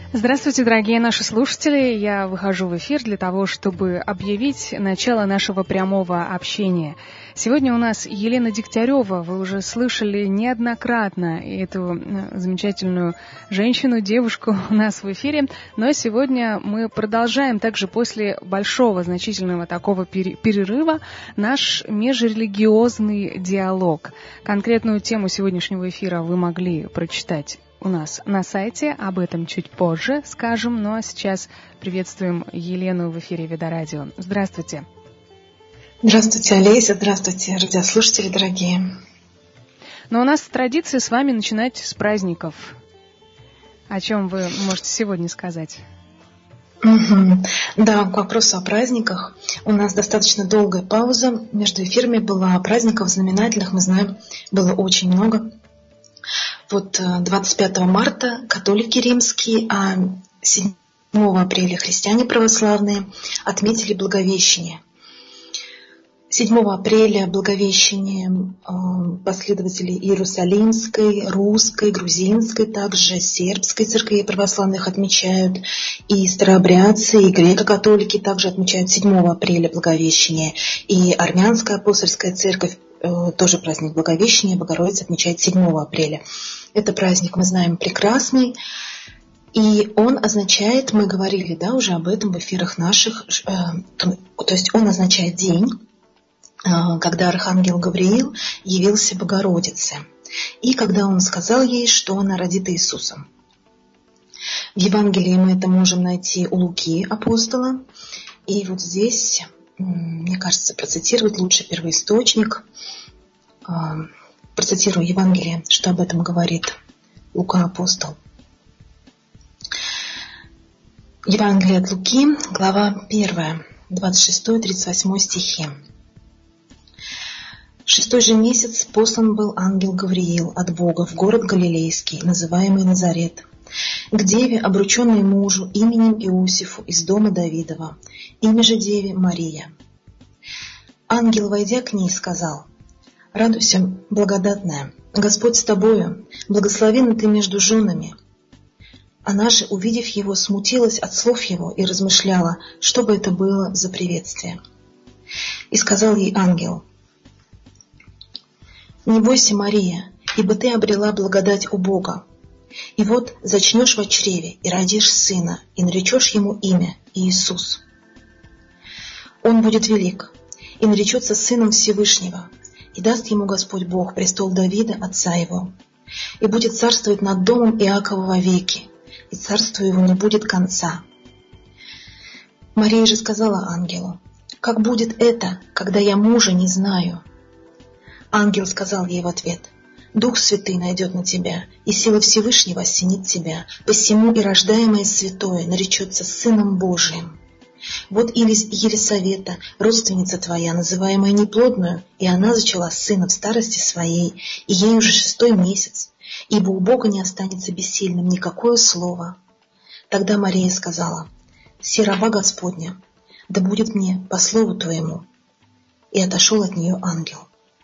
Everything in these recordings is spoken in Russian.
Здравствуйте, дорогие наши слушатели. Я выхожу в эфир для того, чтобы объявить начало нашего прямого общения. Сегодня у нас Елена Дегтярева. Вы уже слышали неоднократно эту замечательную женщину, девушку у нас в эфире. Но сегодня мы продолжаем также после большого, значительного такого перерыва наш межрелигиозный диалог. Конкретную тему сегодняшнего эфира вы могли прочитать у нас на сайте, об этом чуть позже скажем, ну а сейчас приветствуем Елену в эфире Вида-радио. Здравствуйте. Здравствуйте, Олеся, здравствуйте, радиослушатели дорогие. Но у нас традиция с вами начинать с праздников. О чем вы можете сегодня сказать? Да, к вопросу о праздниках. У нас достаточно долгая пауза между эфирами была, праздников знаменательных, мы знаем, было очень много. Вот 25 марта католики римские, а 7 апреля христиане православные отметили Благовещение. 7 апреля Благовещение последователи Иерусалимской, русской, грузинской, также сербской церкви православных отмечают, и старообрядцы, и греко-католики также отмечают 7 апреля Благовещение, и армянская апостольская церковь тоже праздник Благовещения, Богородица отмечает 7 апреля. Это праздник, мы знаем, прекрасный, и он означает, мы говорили, да, уже об этом в эфирах наших, то есть он означает день, когда архангел Гавриил явился Богородице, и когда он сказал ей, что она родит Иисусом. В Евангелии мы это можем найти у Луки, апостола, и вот здесь, мне кажется, процитировать лучше первоисточник. Процитирую Евангелие, что об этом говорит Лука, апостол. Евангелие от Луки, глава 1, 26-38 стихи. В 6 же месяц послан был ангел Гавриил от Бога в город Галилейский, называемый Назарет, к деве, обрученной мужу именем Иосифу из дома Давидова, имя же деве Мария. Ангел, войдя к ней, сказал: «Радуйся, благодатная, Господь с тобою, благословенна ты между женами». Она же, увидев его, смутилась от слов его и размышляла, что бы это было за приветствие. И сказал ей ангел: «Не бойся, Мария, ибо ты обрела благодать у Бога. И вот зачнешь во чреве и родишь сына, и наречешь ему имя Иисус. Он будет велик, и наречется сыном Всевышнего, и даст ему Господь Бог престол Давида, отца его, и будет царствовать над домом Иакова вовеки, и царству его не будет конца». Мария же сказала ангелу: «Как будет это, когда я мужа не знаю?» Ангел сказал ей в ответ: «Дух Святый найдет на тебя, и сила Всевышнего осенит тебя, посему и рождаемое святое наречется Сыном Божиим. Вот Елисавета, родственница твоя, называемая неплодную, и она зачала сына в старости своей, и ей уже 6 месяц, ибо у Бога не останется бессильным никакое слово». Тогда Мария сказала: «Си раба Господня, да будет мне по слову твоему». И отошел от нее ангел.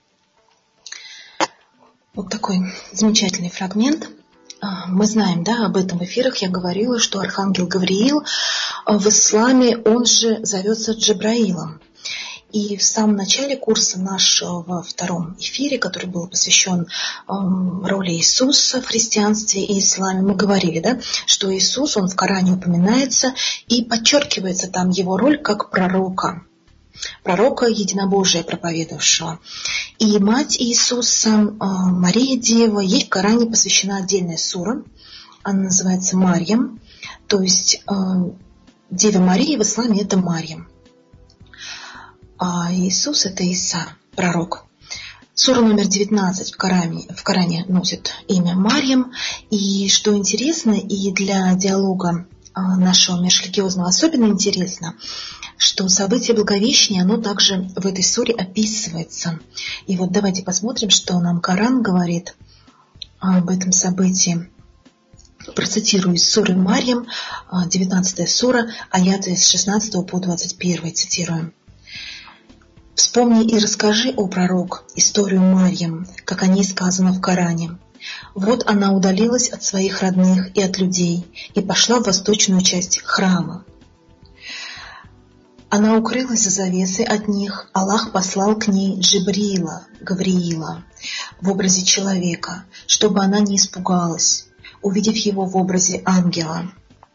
Вот такой замечательный фрагмент. Мы знаем, да, об этом в эфирах я говорила, что архангел Гавриил в исламе, он же зовется Джабраилом. И в самом начале курса нашего, во 2 эфире, который был посвящен роли Иисуса в христианстве и исламе, мы говорили, да, что Иисус, он в Коране упоминается, и подчеркивается там его роль как пророка единобожия проповедовавшего. И мать Иисуса, Мария Дева, ей в Коране посвящена отдельная сура, она называется Марьям, то есть Дева Мария в исламе это Марьям, а Иисус это Иса, пророк. Сура номер 19 в Коране носит имя Марьям, и что интересно, и для диалога нашего межрелигиозного особенно интересно, что событие Благовещения, оно также в этой суре описывается. И вот давайте посмотрим, что нам Коран говорит об этом событии. Процитирую из суры Марьям, 19 сура, аяты с 16 по 21, цитирую. «Вспомни и расскажи, о пророк, историю Марьям, как о ней сказано в Коране. Вот она удалилась от своих родных и от людей и пошла в восточную часть храма. Она укрылась за завесой от них. Аллах послал к ней Джибрила, Гавриила, в образе человека, чтобы она не испугалась, увидев его в образе ангела,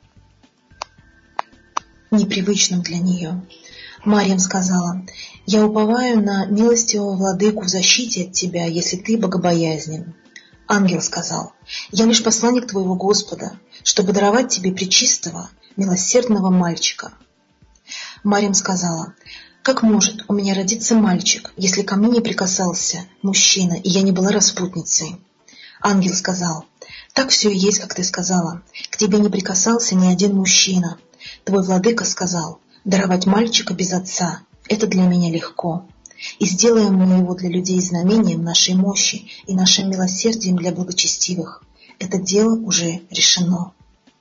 непривычным для нее. Марьям сказала: «Я уповаю на милостивого владыку в защите от тебя, если ты богобоязнен». Ангел сказал: «Я лишь посланник твоего Господа, чтобы даровать тебе пречистого, милосердного мальчика». Марьям сказала: «Как может у меня родиться мальчик, если ко мне не прикасался мужчина, и я не была распутницей?» Ангел сказал: «Так все и есть, как ты сказала. К тебе не прикасался ни один мужчина. Твой владыка сказал: даровать мальчика без отца – это для меня легко. И сделаем мы его для людей знамением нашей мощи и нашим милосердием для благочестивых. Это дело уже решено».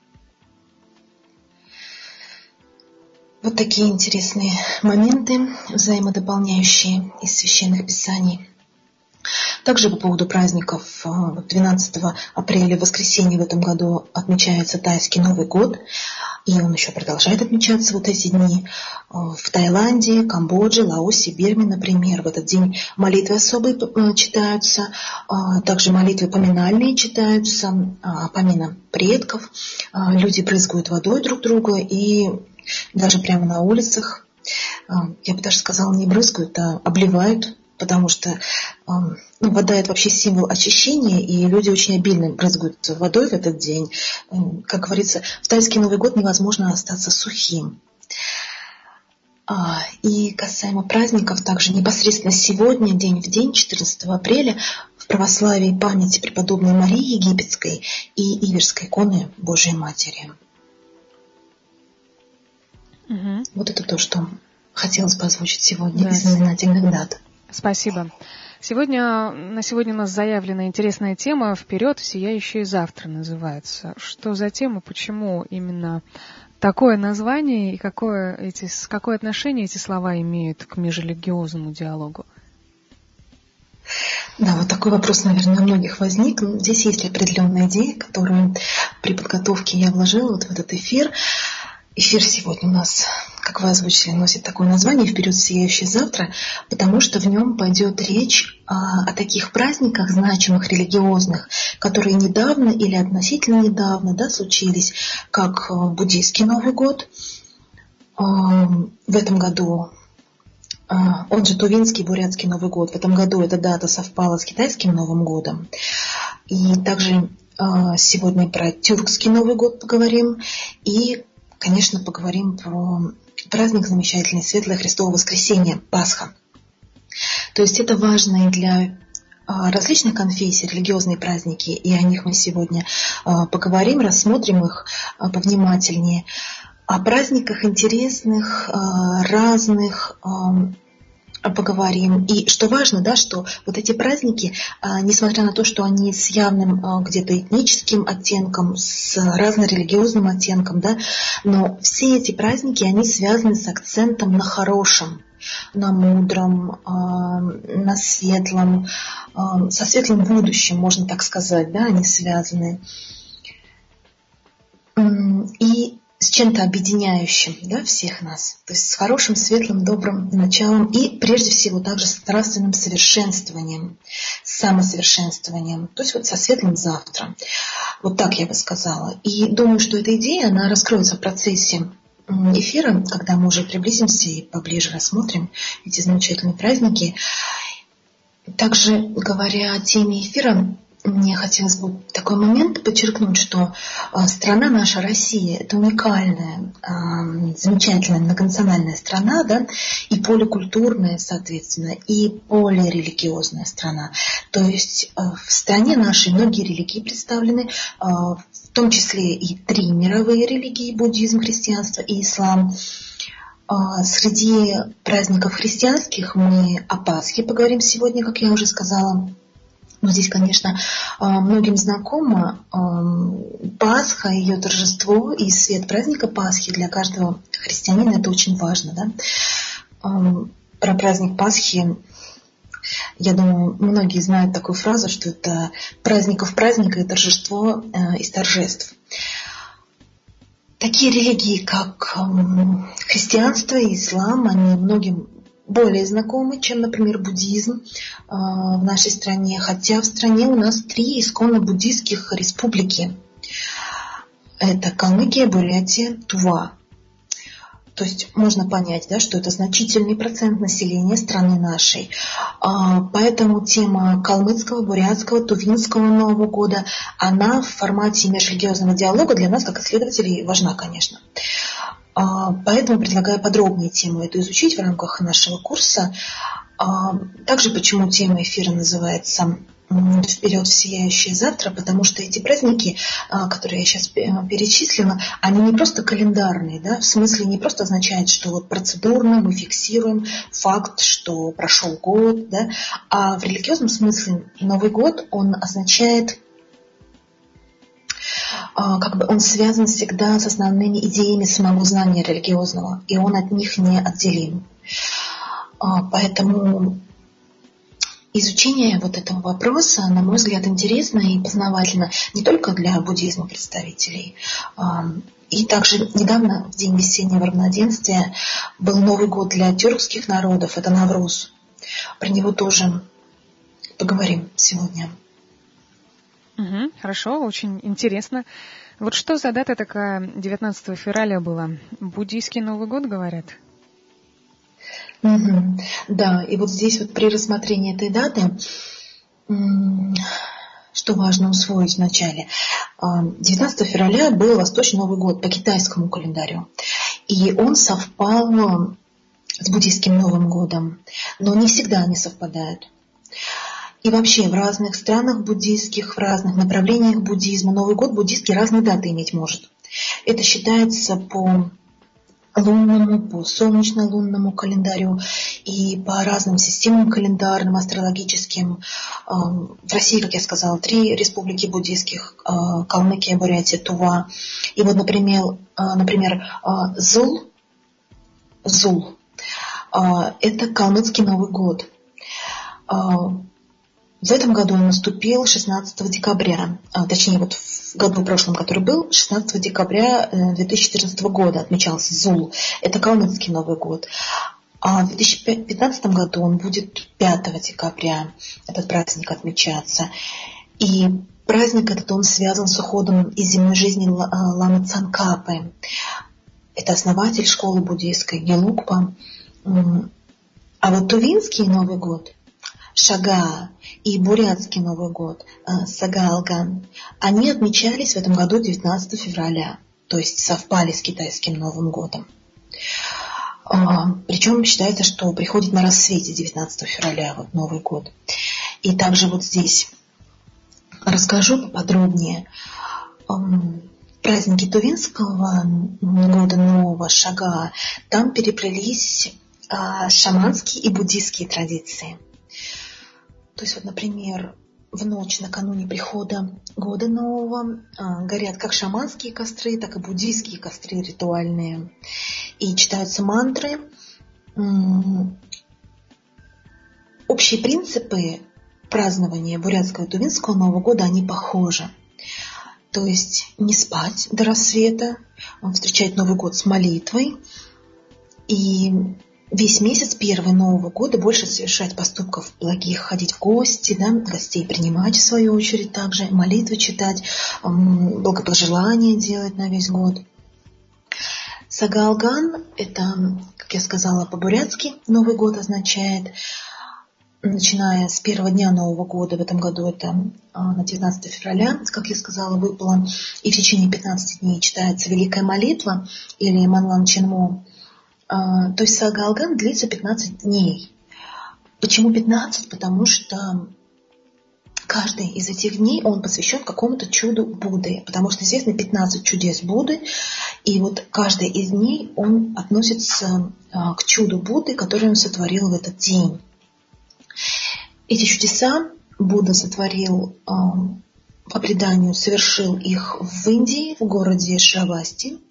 Вот такие интересные моменты, взаимодополняющие из священных писаний. Также по поводу праздников. 12 апреля, в воскресенье в этом году, отмечается тайский Новый год. И он еще продолжает отмечаться вот эти дни. В Таиланде, Камбодже, Лаосе, Бирме, например, в этот день молитвы особые читаются. Также молитвы поминальные читаются, помина предков. Люди брызгают водой друг друга и даже прямо на улицах, я бы даже сказала, не брызгают, а обливают, потому что вода – это вообще символ очищения, и люди очень обильно брызгают водой в этот день. Как говорится, в тайский Новый год невозможно остаться сухим. И касаемо праздников, также непосредственно сегодня, день в день, 14 апреля, в православии памяти преподобной Марии Египетской и Иверской иконы Божией Матери. Угу. Вот это то, что хотелось бы озвучить сегодня из знаменательных дат. Спасибо. На сегодня у нас заявлена интересная тема «Вперед в сияющее завтра» называется. Что за тема, почему именно такое название и какое отношение эти слова имеют к межрелигиозному диалогу? Да, вот такой вопрос, наверное, у многих возник. Здесь есть определенная идея, которую при подготовке я вложила вот в этот эфир. Эфир сегодня у нас, как вы озвучили, носит такое название «Вперед в сияющее завтра», потому что в нем пойдет речь о таких праздниках значимых, религиозных, которые недавно или относительно недавно случились, как буддийский Новый год. В этом году, он же Тувинский, бурятский Новый год, в этом году эта дата совпала с китайским Новым годом. И также сегодня про тюркский Новый год поговорим. И конечно, поговорим про праздник замечательный, Светлое Христово Воскресенье, Пасха. То есть это важные для различных конфессий религиозные праздники, и о них мы сегодня поговорим, рассмотрим их повнимательнее. О праздниках интересных, разных поговорим. И что важно, что вот эти праздники, несмотря на то, что они с явным где-то этническим оттенком, с разнорелигиозным оттенком, но все эти праздники, они связаны с акцентом на хорошем, на мудром, на светлом, со светлым будущим, можно так сказать, они связаны. И с чем-то объединяющим всех нас, то есть с хорошим, светлым, добрым началом и прежде всего также с нравственным совершенствованием, самосовершенствованием, то есть вот со светлым завтра. Вот так я бы сказала. И думаю, что эта идея, она раскроется в процессе эфира, когда мы уже приблизимся и поближе рассмотрим эти замечательные праздники. Также, говоря о теме эфира, мне хотелось бы такой момент подчеркнуть, что страна наша, Россия, это уникальная, замечательная многонациональная страна, и поликультурная, соответственно, и полирелигиозная страна. То есть в стране нашей многие религии представлены, в том числе и 3 мировые религии: буддизм, христианство и ислам. Среди праздников христианских мы о Пасхе поговорим сегодня, как я уже сказала. Но здесь, конечно, многим знакомо Пасха, ее торжество и свет праздника Пасхи для каждого христианина. Это очень важно. Про праздник Пасхи Я думаю, многие знают такую фразу, что это праздников праздник и торжество из торжеств. Такие религии, как христианство и ислам, они многим более знакомы, чем, например, буддизм в нашей стране. Хотя в стране у нас 3 исконно буддийских республики. Это Калмыкия, Бурятия, Тува. То есть можно понять, да, что это значительный процент населения страны нашей. Поэтому тема калмыцкого, бурятского, тувинского Нового года, она в формате межрелигиозного диалога для нас, как исследователей, важна, конечно. Поэтому предлагаю подробнее тему эту изучить в рамках нашего курса. Также почему тема эфира называется «Вперед в сияющее завтра», потому что эти праздники, которые я сейчас перечислила, они не просто календарные, да, в смысле не просто означает, что вот процедурно мы фиксируем факт, что прошел год, да, а в религиозном смысле Новый год, он означает, как бы он связан всегда с основными идеями самого знания религиозного, и он от них не отделим. Поэтому изучение вот этого вопроса, на мой взгляд, интересно и познавательно не только для буддизма представителей. И также недавно, в день весеннего равноденствия, был Новый год для тюркских народов, это Навруз. Про него тоже поговорим сегодня. Хорошо, очень интересно. Вот что за дата такая 19 февраля была? Буддийский Новый год, говорят? Да, и вот здесь вот при рассмотрении этой даты, что важно усвоить вначале, 19 февраля был Восточный Новый год по китайскому календарю, и он совпал с буддийским Новым годом, но не всегда они совпадают. И вообще в разных странах буддийских, в разных направлениях буддизма Новый год буддийский разные даты иметь может. Это считается по лунному, по солнечно-лунному календарю и по разным системам календарным, астрологическим. В России, как я сказала, 3 республики буддийских: Калмыкия, Бурятия, Тува. И вот, например, Зул – это калмыцкий Новый год. В этом году он наступил 16 декабря, точнее вот в году прошлом, который был, 16 декабря 2014 года отмечался Зул. Это калмыцкий Новый год. А в 2015 году он будет 5 декабря, этот праздник отмечаться. И праздник этот, он связан с уходом из земной жизни ламы Цангкапы. Это основатель школы буддийской Гелугпа. А вот тувинский Новый год, Шага, и бурятский Новый год, Сагаалган, они отмечались в этом году 19 февраля, то есть совпали с китайским Новым годом. Причем считается, что приходит на рассвете 19 февраля вот Новый год. И также вот здесь расскажу поподробнее. Праздники тувинского года нового Шага, там переплелись шаманские и буддийские традиции. То есть, вот, например, в ночь накануне прихода года нового горят как шаманские костры, так и буддийские костры ритуальные. И читаются мантры. Общие принципы празднования бурятского и тувинского Нового года, они похожи. То есть не спать до рассвета, встречать Новый год с молитвой. И весь месяц первый Нового года больше совершать поступков благих, ходить в гости, да, гостей принимать в свою очередь также, молитвы читать, благопожелания делать на весь год. Сагаалган – это, как я сказала, по-бурятски Новый год означает, начиная с первого дня Нового года, в этом году это на 19 февраля, как я сказала, выпало, и в течение 15 дней читается Великая молитва или Манлан Ченмо. То есть Сагаалган длится 15 дней. Почему 15? Потому что каждый из этих дней, он посвящен какому-то чуду Будды. Потому что известно 15 чудес Будды. И вот каждый из дней, он относится к чуду Будды, который он сотворил в этот день. Эти чудеса Будда сотворил, по преданию, совершил их в Индии, в городе Шравасти.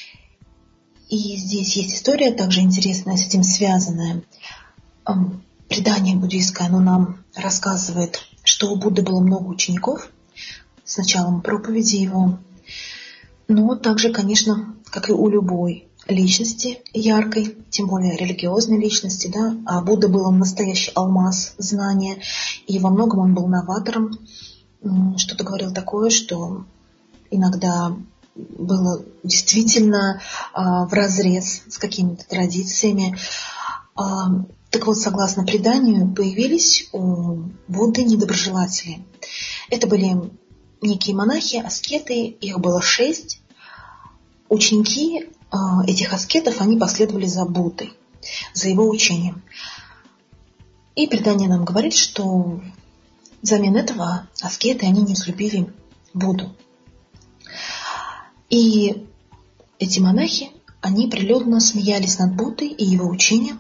И здесь есть история также интересная, с этим связанная. предание буддийское, оно нам рассказывает, что у Будды было много учеников с началом проповеди его. Но также, конечно, как и у любой личности яркой, тем более религиозной личности, да, а Будда был настоящий алмаз знания, и во многом он был новатором, что-то говорил такое, что иногда было действительно вразрез с какими-то традициями. Так вот, согласно преданию, появились у Будды недоброжелатели. Это были некие монахи, аскеты, их было 6. Ученики этих аскетов, они последовали за Буддой, за его учением. И предание нам говорит, что взамен этого аскеты, они не взлюбили Будду. И эти монахи, они прилюдно смеялись над Буддой и его учением.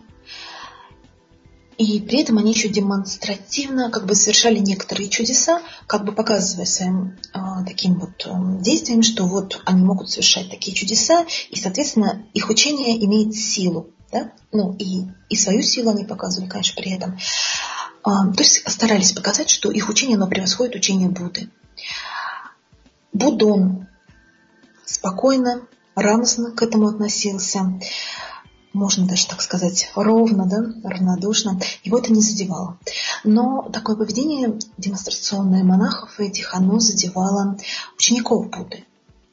И при этом они еще демонстративно совершали некоторые чудеса, показывая своим таким действием, что вот они могут совершать такие чудеса, и, соответственно, их учение имеет силу. Да? И свою силу они показывали, конечно, при этом. То есть старались показать, что их учение, оно превосходит учение Будды. Будда, он спокойно, равностно к этому относился. Можно даже так сказать, ровно, да, равнодушно. Его это не задевало. Но такое поведение демонстрационное монахов этих, оно задевало учеников Будды.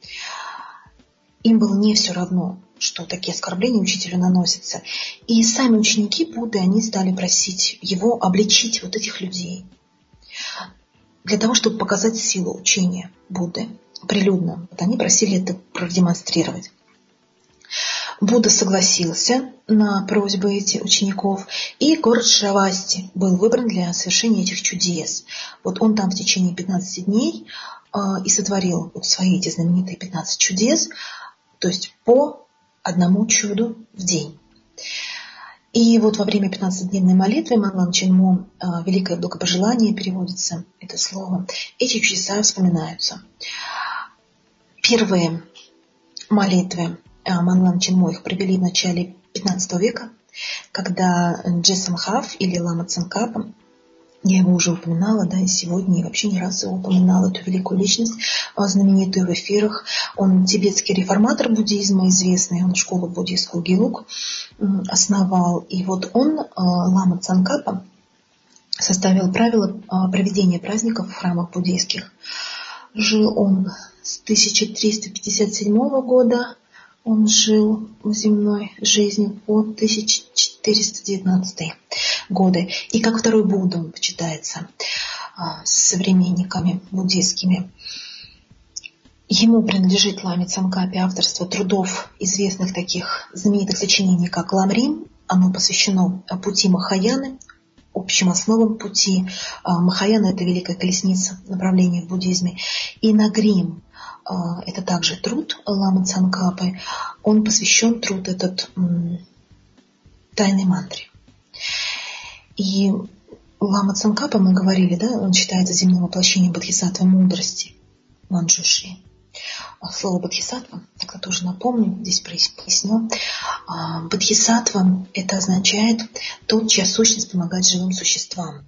Им было не все равно, что такие оскорбления учителю наносятся. И сами ученики Будды, они стали просить его обличить вот этих людей. Для того, чтобы показать силу учения Будды прилюдно. Вот они просили это продемонстрировать. Будда согласился на просьбы этих учеников, и город Шравасти был выбран для совершения этих чудес. Вот он там в течение 15 дней и сотворил свои эти знаменитые 15 чудес, то есть по одному чуду в день. И вот во время 15-дневной молитвы Манлан Чинмо, великое благопожелание переводится это слово, эти чудеса вспоминаются. Первые молитвы Манлан Чинмо их провели в начале 15 века, когда Джесамхав или Лама Цанкапа, я его уже упоминала, да, и сегодня, и вообще не раз его упоминала, эту великую личность, знаменитую в эфирах. Он тибетский реформатор буддизма, известный, он школу буддийскую Гелук основал. И вот он, Лама Цанкапа, составил правила проведения праздников в храмах буддийских. Жил он с 1357 года, он жил земной жизнью по 1419 годы. И как второй Будда он почитается с современниками буддийскими. Ему принадлежит Ламе Цанкапе авторство трудов известных таких знаменитых сочинений, как Ламрим. Оно посвящено пути Махаяны, общим основам пути. Махаяна – это великая колесница направления в буддизме. И Нагрим – это также труд Ламы Цанкапы. Он посвящен, труд этот, тайной мантре. И Лама Цанкапа, мы говорили, да, он считается земным воплощением бодхисаттвы мудрости Манджушри. Слово бодхисаттва, тогда тоже напомню, здесь поясню. Бодхисаттва – это означает тот, чья сущность помогает живым существам.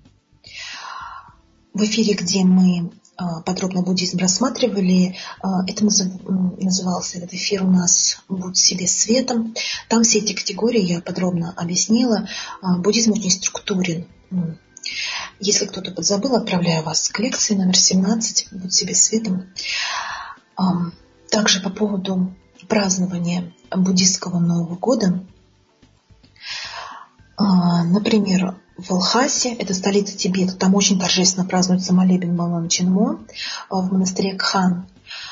В эфире, где мы подробно буддизм рассматривали, это назывался этот эфир у нас «Будь себе светом». Там все эти категории я подробно объяснила. Буддизм очень структурен. Если кто-то подзабыл, отправляю вас к лекции номер 17 «Будь себе светом». Также по поводу празднования буддистского Нового года. Например, в Лхасе, это столица Тибета, там очень торжественно празднуется молебен Манлан Чинмо в монастыре Кхан.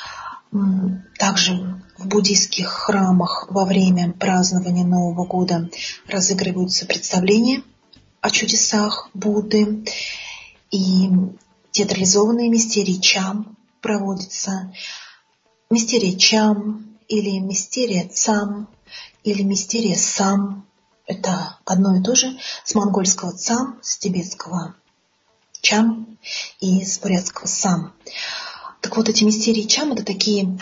Также в буддийских храмах во время празднования Нового года разыгрываются представления о чудесах Будды, и театрализованные мистерии Чам проводятся. Мистерия Чам или мистерия Цам или мистерия Сам – это одно и то же, с монгольского Цам, с тибетского Чам и с бурятского Сам. Так вот, эти мистерии Чам – это такие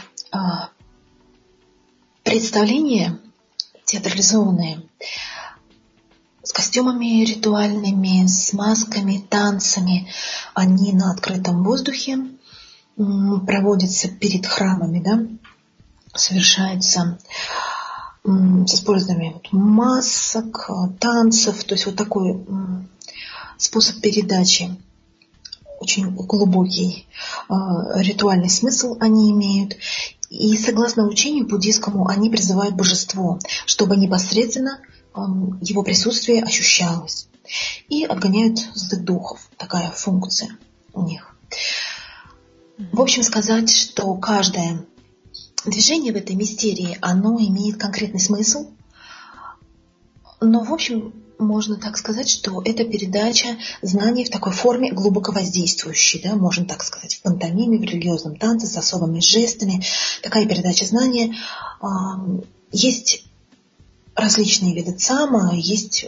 представления театрализованные, с костюмами ритуальными, с масками, танцами. Они на открытом воздухе проводятся перед храмами, да, совершаются с использованием масок, танцев. То есть вот такой способ передачи. Очень глубокий ритуальный смысл они имеют. И согласно учению буддийскому, они призывают божество, чтобы непосредственно его присутствие ощущалось. И отгоняют злых духов. Такая функция у них. В общем, сказать, что каждое движение в этой мистерии, оно имеет конкретный смысл. Но, в общем, можно так сказать, что это передача знаний в такой форме глубоко воздействующей, да, можно так сказать, в пантомиме, в религиозном танце с особыми жестами. Такая передача знания. Есть различные виды цама, есть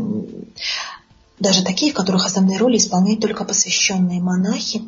даже такие, в которых основные роли исполняют только посвященные монахи.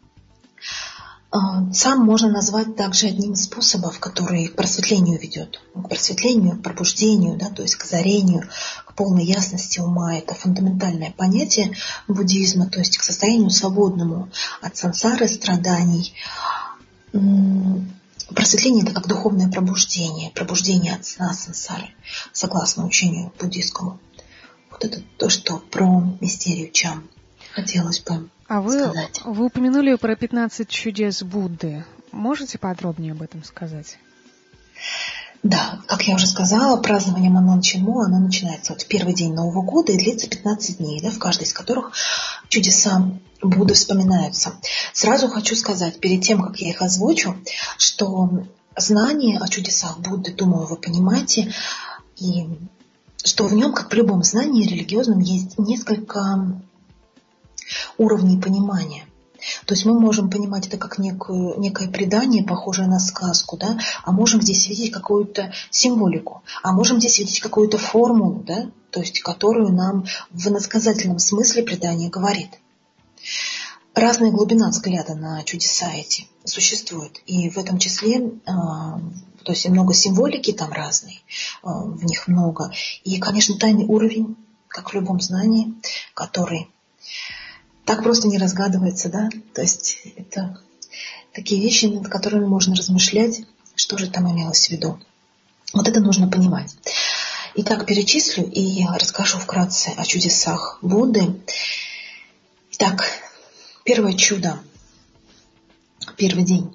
Цам можно назвать также одним из способов, который к просветлению ведет, к просветлению, к пробуждению, да, то есть к озарению, к полной ясности ума. Это фундаментальное понятие буддизма, то есть к состоянию свободному от сансары, страданий. Просветление – это как духовное пробуждение, пробуждение от сна сансары, согласно учению буддийскому. Вот это то, что про мистерию Чам хотелось бы сказать. Вы упомянули про 15 чудес Будды. Можете подробнее об этом сказать? Да, как я уже сказала, празднование Манон Чинмо, оно начинается вот в первый день Нового года и длится 15 дней, да, в каждой из которых чудеса Будды вспоминаются. Сразу хочу сказать, перед тем, как я их озвучу, что знание о чудесах Будды, думаю, вы понимаете, и что в нем, как в любом знании религиозном, есть несколько уровней понимания. То есть мы можем понимать это как некое предание, похожее на сказку, да? А можем здесь видеть какую-то символику, а можем здесь видеть какую-то формулу, да? То есть которую нам в иносказательном смысле предание говорит. Разная глубина взгляда на чудеса эти существует. И в этом числе, то есть много символики там разной, в них много. И, конечно, тайный уровень, как в любом знании, который так просто не разгадывается, да? То есть это такие вещи, над которыми можно размышлять, что же там имелось в виду. Вот это нужно понимать. Итак, перечислю и расскажу вкратце о чудесах Будды. Итак, первое чудо. Первый день.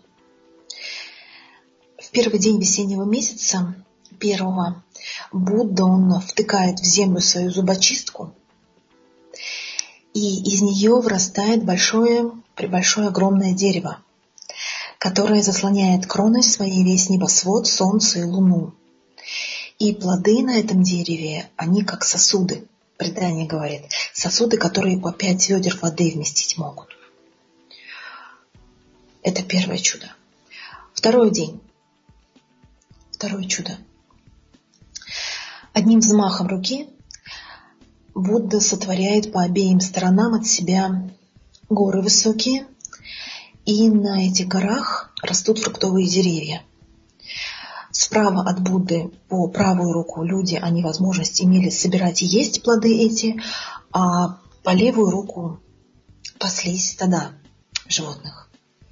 В первый день весеннего месяца, первого, Будда, он втыкает в землю свою зубочистку, и из нее вырастает большое огромное дерево, которое заслоняет кроной своей весь небосвод, солнце и луну. И плоды на этом дереве, они как сосуды, предание говорит, сосуды, которые по 5 ведер воды вместить могут. Это первое чудо. Второй день. Второе чудо. Одним взмахом руки Будда сотворяет по обеим сторонам от себя горы высокие, и на этих горах растут фруктовые деревья. Справа от Будды по правую руку люди, они возможность имели собирать и есть плоды эти, а по левую руку паслись стада животных.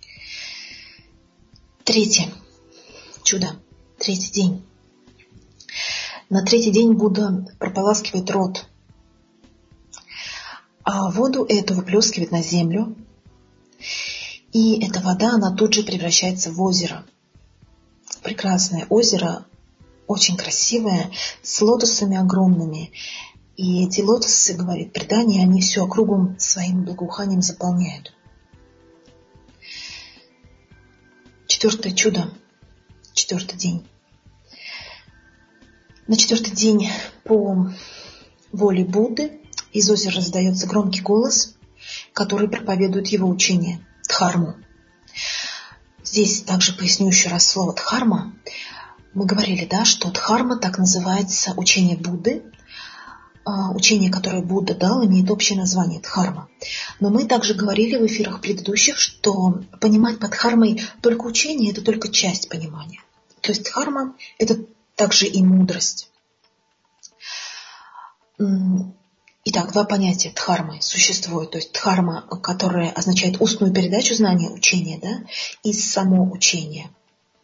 Третье чудо, третий день. На третий день Будда прополаскивает рот, а воду эту выплескивает на землю, и эта вода, она тут же превращается в озеро. Прекрасное озеро, очень красивое, с лотосами огромными. И эти лотосы, говорит предание, они всю округу своим благоуханием заполняют. Четвертое чудо, четвертый день. На четвертый день по воле Будды из озера раздается громкий голос, который проповедует его учение, дхарму. Здесь также поясню еще раз слово дхарма. Мы говорили, да, что дхарма, так называется учение Будды. Учение, которое Будда дал, имеет общее название дхарма. Но мы также говорили в эфирах предыдущих, что понимать под дхармой только учение – это только часть понимания. То есть дхарма – это также и мудрость. Итак, два понятия дхармы существуют. То есть дхарма, которая означает устную передачу знания, учения, да, и само учение.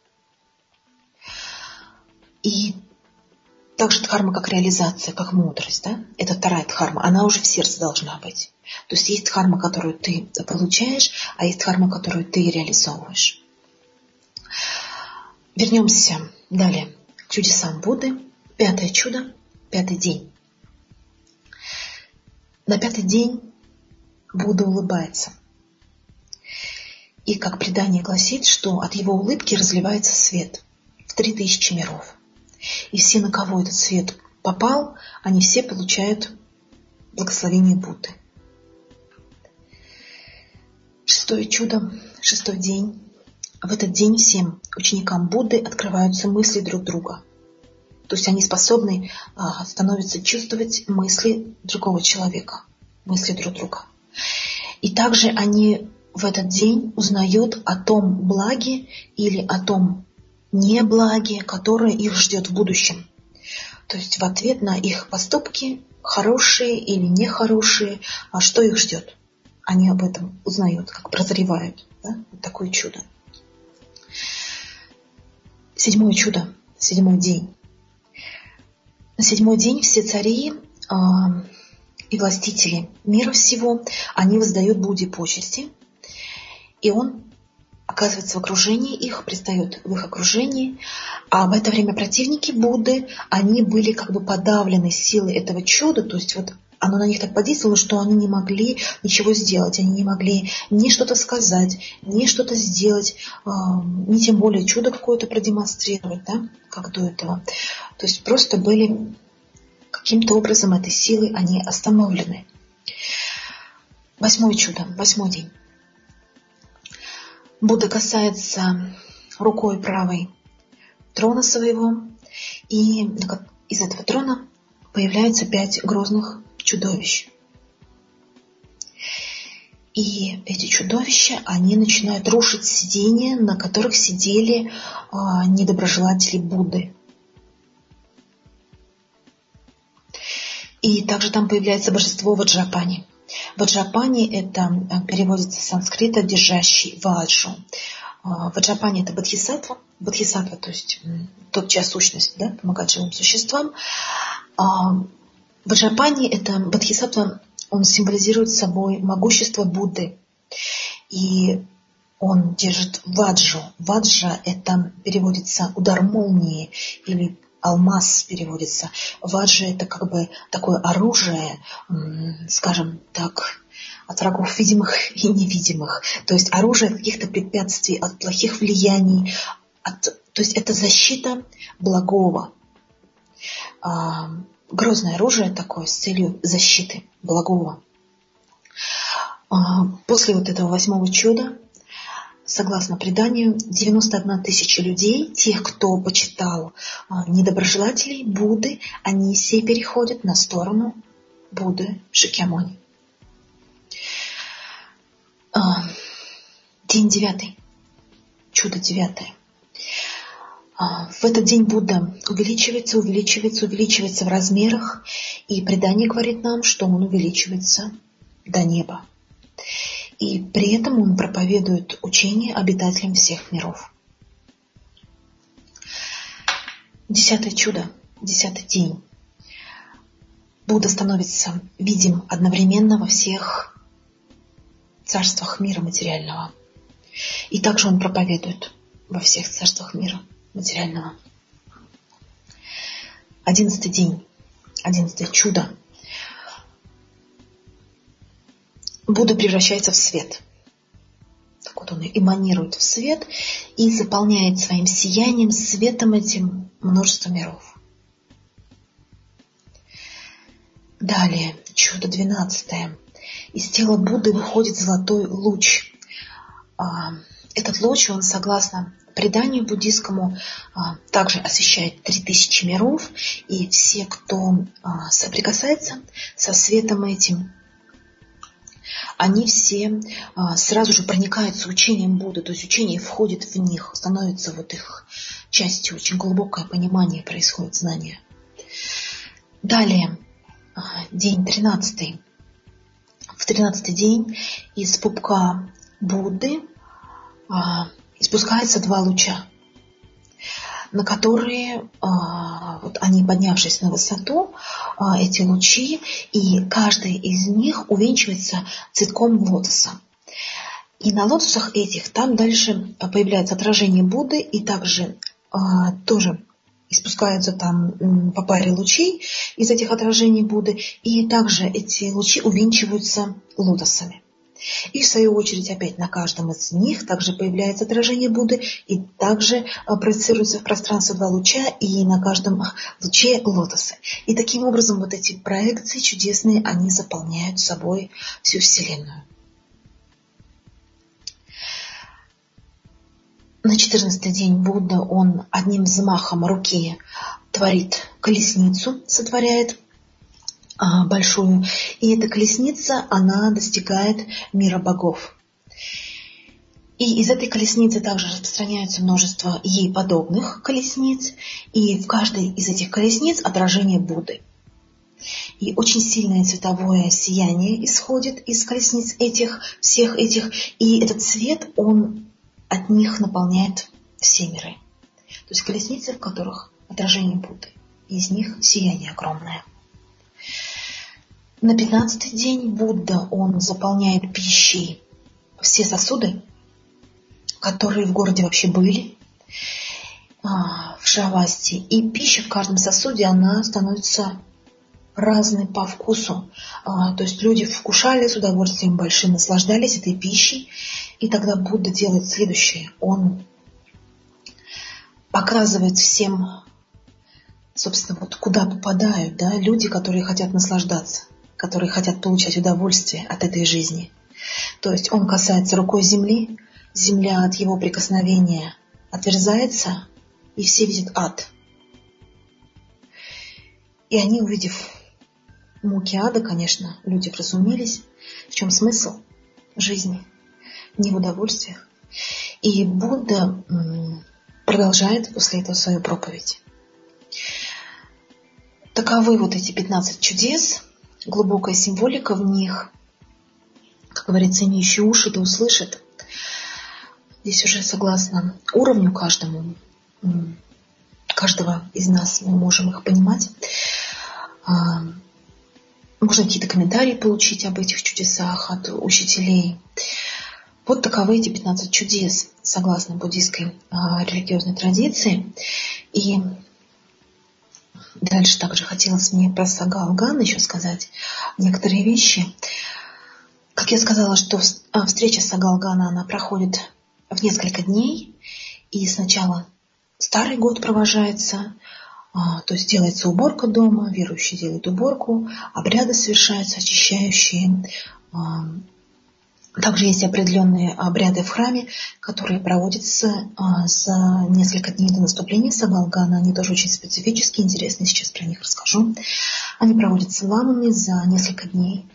И также дхарма как реализация, как мудрость, да, это вторая дхарма, она уже в сердце должна быть. То есть есть дхарма, которую ты получаешь, а есть дхарма, которую ты реализовываешь. Вернемся далее к чудесам Будды. 5-е чудо, 5-й день. На 5-й день Будда улыбается. И как предание гласит, что от его улыбки разливается свет в 3000 миров. И все, на кого этот свет попал, они все получают благословение Будды. 6-е чудо, 6-й день. В этот день всем ученикам Будды открываются мысли друг друга. То есть они способны становятся чувствовать мысли другого человека, мысли друг друга. И также они в этот день узнают о том благе или о том неблаге, которое их ждет в будущем. То есть в ответ на их поступки, хорошие или нехорошие, что их ждет. Они об этом узнают, как прозревают. Да? Вот такое чудо. 7-е чудо, 7-й день. На 7-й день все цари и властители мира всего, они воздают Будде почести, и он оказывается в окружении их, предстает в их окружении, а в это время противники Будды, они были как бы подавлены силой этого чуда, то есть вот оно на них так подействовало, что они не могли ничего сделать, они не могли ни что-то сказать, ни что-то сделать, ни тем более чудо какое-то продемонстрировать, да, как до этого. То есть просто были каким-то образом этой силой они остановлены. 8-е чудо, 8-й день. Будда касается рукой правой трона своего, и из этого трона появляются 5 грозных чудовищ. И эти чудовища, они начинают рушить сидения, на которых сидели недоброжелатели Будды. И также там появляется божество Ваджрапани. Ваджрапани это переводится с санскрита «держащий ваджу». Ваджрапани это бодхисаттва. Бодхисаттва, то есть тот, чья сущность, да, помогает живым существам. Ваджрапани это бодхисаттва, он символизирует собой могущество Будды. И он держит ваджу. Ваджа это переводится удар молнии или алмаз переводится. Ваджа это как бы такое оружие, скажем так, от врагов видимых и невидимых. То есть оружие от каких-то препятствий, от плохих влияний. То есть это защита благого. Грозное оружие такое с целью защиты благого. После вот этого 8-го чуда, согласно преданию, 91 тысяча людей, тех, кто почитал недоброжелателей Будды, они все переходят на сторону Будды Шакьямуни. День 9. Чудо 9. В этот день Будда увеличивается в размерах, и предание говорит нам, что он увеличивается до неба. И при этом он проповедует учение обитателям всех миров. 10-е чудо, 10-й день. Будда становится видим одновременно во всех царствах мира материального. И также он проповедует во всех царствах мира материального. 11-й день, 11-е чудо. Будда превращается в свет. Так вот он эманирует в свет и заполняет своим сиянием, светом этим множество миров. Далее, чудо 12-е. Из тела Будды выходит золотой луч. Этот луч, он, согласно преданию буддийскому, также освещает 3000 миров, и все, кто соприкасается со светом этим, они все сразу же проникаются учением Будды, то есть учение входит в них, становится вот их частью, очень глубокое понимание происходит, знание. Далее, день 13. В 13-й день из пупка Будды испускается 2 луча, на которые, вот они, поднявшись на высоту, эти лучи, и каждый из них увенчивается цветком лотоса. И на лотосах этих там дальше появляется отражение Будды, и также тоже испускаются там по паре лучей из этих отражений Будды, и также эти лучи увенчиваются лотосами. И в свою очередь опять на каждом из них также появляется отражение Будды, и также проецируются в пространство 2 луча, и на каждом луче лотосы. И таким образом вот эти проекции чудесные, они заполняют собой всю Вселенную. На 14-й день Будда, он одним взмахом руки творит колесницу, сотворяет большую. И эта колесница, она достигает мира богов. И из этой колесницы также распространяется множество ей подобных колесниц. И в каждой из этих колесниц отражение Будды. И очень сильное цветовое сияние исходит из колесниц всех этих. И этот цвет, он от них наполняет все миры. То есть колесницы, в которых отражение Будды. Из них сияние огромное. На 15-й день Будда, он заполняет пищей все сосуды, которые в городе вообще были, в Шравасти. И пища в каждом сосуде, она становится разной по вкусу. То есть люди вкушали с удовольствием большим, наслаждались этой пищей. И тогда Будда делает следующее. Он показывает всем, собственно, вот куда попадают люди, которые хотят наслаждаться, которые хотят получать удовольствие от этой жизни. То есть он касается рукой земли, земля от его прикосновения отверзается, и все видят ад. И они, увидев муки ада, конечно, люди вразумились, в чем смысл жизни, не в удовольствиях. И Будда продолжает после этого свою проповедь. Таковы вот эти 15 чудес, глубокая символика в них. Как говорится, имеющий уши, да услышит. Здесь уже согласно уровню каждого из нас мы можем их понимать. Можно какие-то комментарии получить об этих чудесах от учителей. Вот таковы эти 15 чудес, согласно буддийской религиозной традиции. И дальше также хотелось мне про Сагалган еще сказать некоторые вещи. Как я сказала, что встреча Сагалгана, она проходит в несколько дней. И сначала старый год провожается, то есть делается уборка дома, верующие делают уборку, обряды совершаются, очищающие. Также есть определенные обряды в храме, которые проводятся за несколько дней до наступления Сагалгана. Они тоже очень специфические, интересные, сейчас про них расскажу. Они проводятся ламами за несколько дней.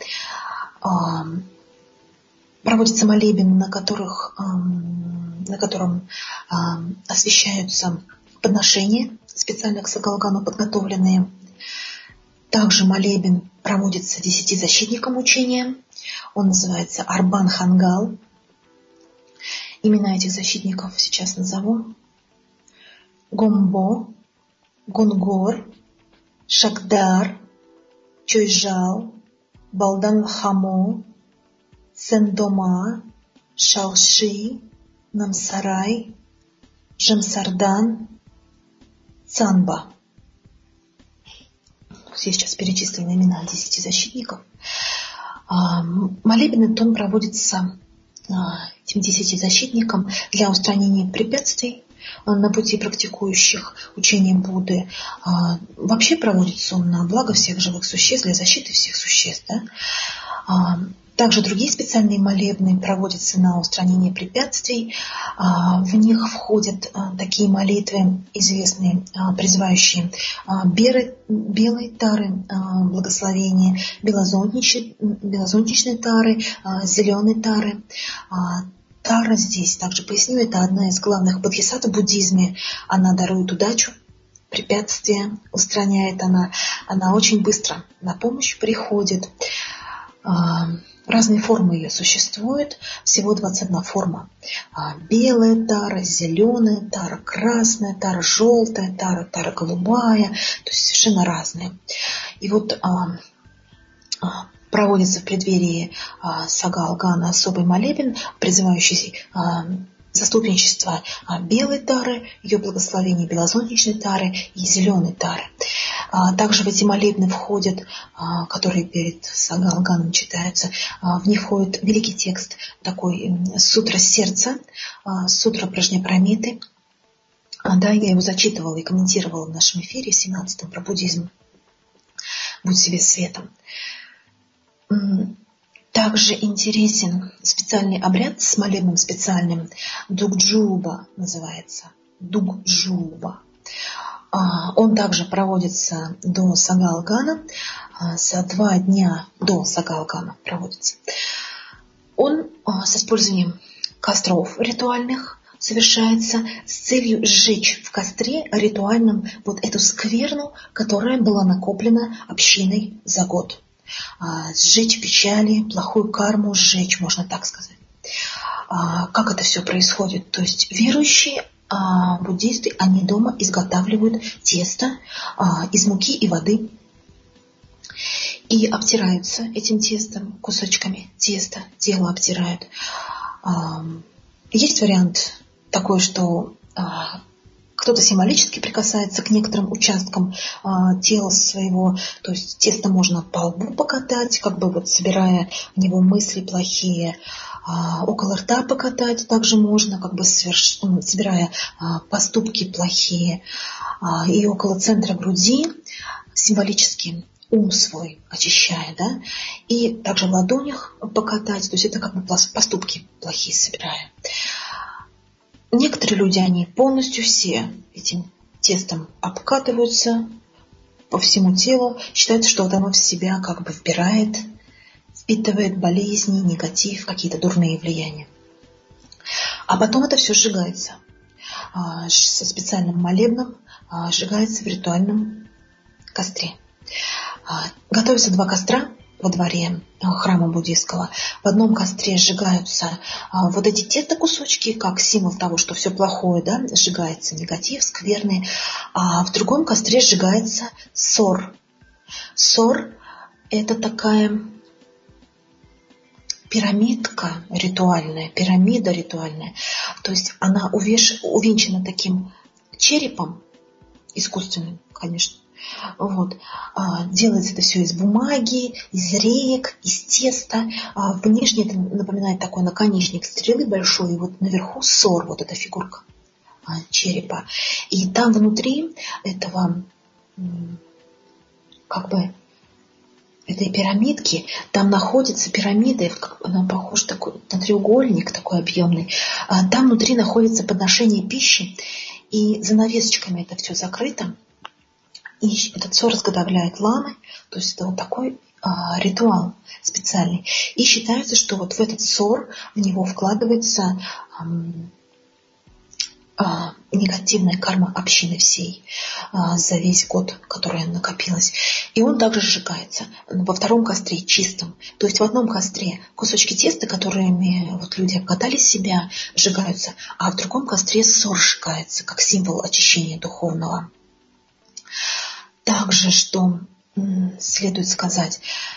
Проводится молебен, на котором освещаются подношения, специально к Сагалгану подготовленные. Также молебен проводится 10 защитникам учения. Он называется Арбан Хангал. Имена этих защитников сейчас назову. Гомбо, Гонгор, Шакдар, Чойжал, Балдан Хамо, Сендома, Шалши, Намсарай, Жамсардан, Цанба. Все сейчас перечислены имена 10 защитников. Молебен он проводится этим 10 защитникам для устранения препятствий на пути практикующих учения Будды. Вообще проводится он на благо всех живых существ, для защиты всех существ. Также другие специальные молебны проводятся на устранение препятствий. В них входят такие молитвы, известные, призывающие белой тары благословения, белозонтичной тары, зеленой тары. Тара здесь, также поясню, это одна из главных бодхисаттв в буддизме. Она дарует удачу, препятствия устраняет она. она очень быстро на помощь приходит. Разные формы ее существуют, всего 21 форма. Белая тара, зеленая тара, красная тара, желтая тара, тара голубая, то есть совершенно разные. И вот проводится в преддверии Сага-Алгана особый молебен, призывающий заступничество белой тары, ее благословение белозвоничной тары и зеленой тары. Также в эти молебны входят, которые перед Сага-Алганом читаются, в них входит великий текст, такой сутра сердца, сутра Пражняпрамиты. Да, я его зачитывала и комментировала в нашем эфире в 17-м про буддизм. Будь себе светом. Также интересен специальный обряд с молебным специальным. Дугджуба называется. Дугджуба. Он также проводится до Сага-Алгана. За 2 дня до Сага-Алгана проводится. Он с использованием костров ритуальных совершается с целью сжечь в костре ритуальном вот эту скверну, которая была накоплена общиной за год. Сжечь печали, плохую карму сжечь, можно так сказать. Как это все происходит? То есть верующие буддисты, они дома изготавливают тесто из муки и воды и обтираются этим тестом, кусочками теста, тело обтирают. Есть вариант такой, что кто-то символически прикасается к некоторым участкам тела своего, то есть тесто можно по лбу покатать, как бы вот собирая в него мысли плохие, около рта покатать также можно, как бы собирая поступки плохие, и около центра груди символически ум свой очищая, да, и также в ладонях покатать, то есть это как бы поступки плохие собирая. Некоторые люди, они полностью все этим тестом обкатываются по всему телу, считают, что вот оно в себя как бы впитывает болезни, негатив, какие-то дурные влияния. А потом это все сжигается. Со специальным молебном сжигается в ритуальном костре. Готовятся 2 костра во дворе храма буддийского. В одном костре сжигаются вот эти тесто-кусочки, как символ того, что все плохое, да, сжигается негатив, скверный. А в другом костре сжигается сор. Сор – это такая пирамида ритуальная. То есть она увенчана таким черепом, искусственным, конечно. Вот. Делается это все из бумаги, из реек, из теста. Внешне это напоминает такой наконечник стрелы большой, и вот наверху сор, вот эта фигурка черепа. И там внутри этого, как бы, этой пирамидки, там находится пирамида, она похожа такой, на треугольник такой объемный. Там внутри находится подношение пищи, и занавесочками это все закрыто. И этот сор изготовляют ламы, то есть это вот такой ритуал специальный. И считается, что вот в этот сор в него вкладывается негативная карма общины всей за весь год, которая накопилась. И он также сжигается во втором костре чистом. То есть в одном костре кусочки теста, которыми вот люди обкатали себя, сжигаются, а в другом костре сор сжигается, как символ очищения духовного. Также, что следует сказать,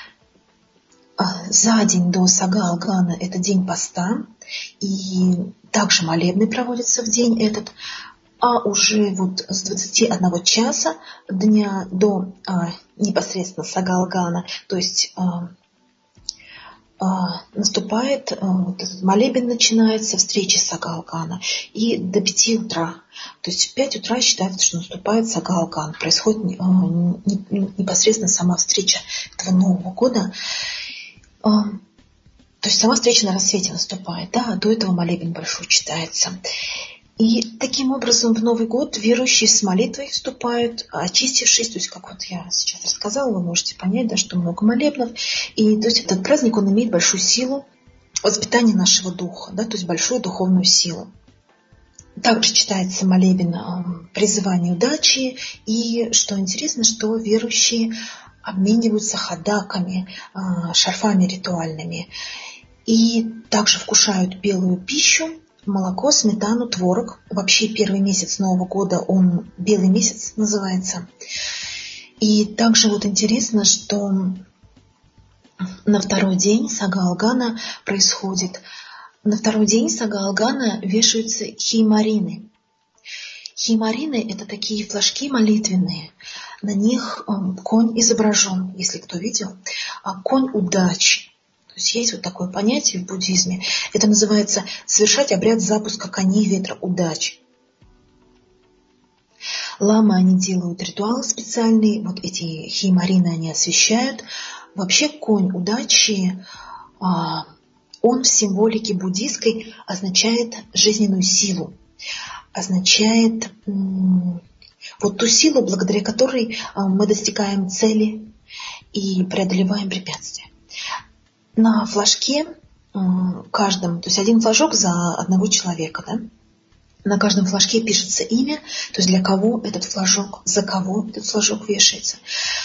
за день до Сага-Алгана это день поста, и также молебны проводятся в день этот, а уже вот с 21 часа дня до непосредственно Сага-Алгана, то есть наступает, вот этот молебен начинается, встреча Сага-Алгана, и до 5 утра. То есть в 5 утра считается, что наступает Сага-Алган. Происходит непосредственно сама встреча этого Нового года. То есть сама встреча на рассвете наступает, да, а до этого молебен большой читается. И таким образом в Новый год верующие с молитвой вступают, очистившись, то есть как вот я сейчас рассказала, вы можете понять, да, что много молебнов. И то есть этот праздник, он имеет большую силу воспитания нашего духа, да, то есть большую духовную силу. Также читается молебен призывания удачи. И что интересно, что верующие обмениваются ходаками, шарфами ритуальными. И также вкушают белую пищу, молоко, сметану, творог. Вообще первый месяц Нового года, он белый месяц называется. И также вот интересно, что на второй день Сага-Алгана происходит. На второй день Сага-Алгана вешаются хеймарины. Хеймарины – это такие флажки молитвенные. На них конь изображен, если кто видел, конь удачи. То есть вот такое понятие в буддизме. Это называется совершать обряд запуска коней ветра удачи. Ламы, они делают ритуалы специальные, вот эти хеймарины они освещают. Вообще конь удачи, он в символике буддийской означает жизненную силу, означает вот ту силу, благодаря которой мы достигаем цели и преодолеваем препятствия. На флажке каждом, то есть один флажок за одного человека, да? На каждом флажке пишется имя, то есть для кого этот флажок, за кого этот флажок вешается.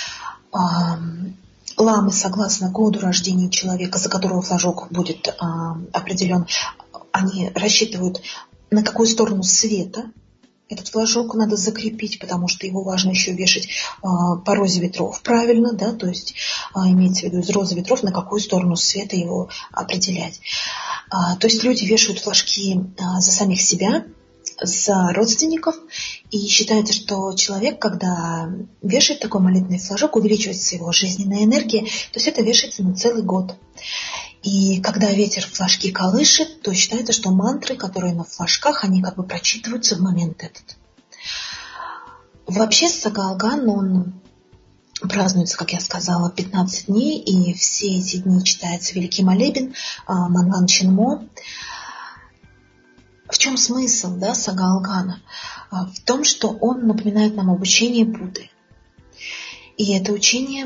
Ламы, согласно году рождения человека, за которого флажок будет определен, они рассчитывают, на какую сторону света этот флажок надо закрепить, потому что его важно еще вешать по розе ветров правильно, да, то есть имеется в виду из розы ветров, на какую сторону света его определять. То есть люди вешают флажки за самих себя, за родственников, и считается, что человек, когда вешает такой молитвенный флажок, увеличивается его жизненная энергия, то есть это вешается на целый год. И когда ветер флажки колышет, то считается, что мантры, которые на флажках, они как бы прочитываются в момент этот. Вообще Сага-Алган, он празднуется, как я сказала, 15 дней, и все эти дни читается Великий молебен, Манван Чинмо. В чем смысл, да, Сага-Алгана? В том, что он напоминает нам об учении Будды. И это учение,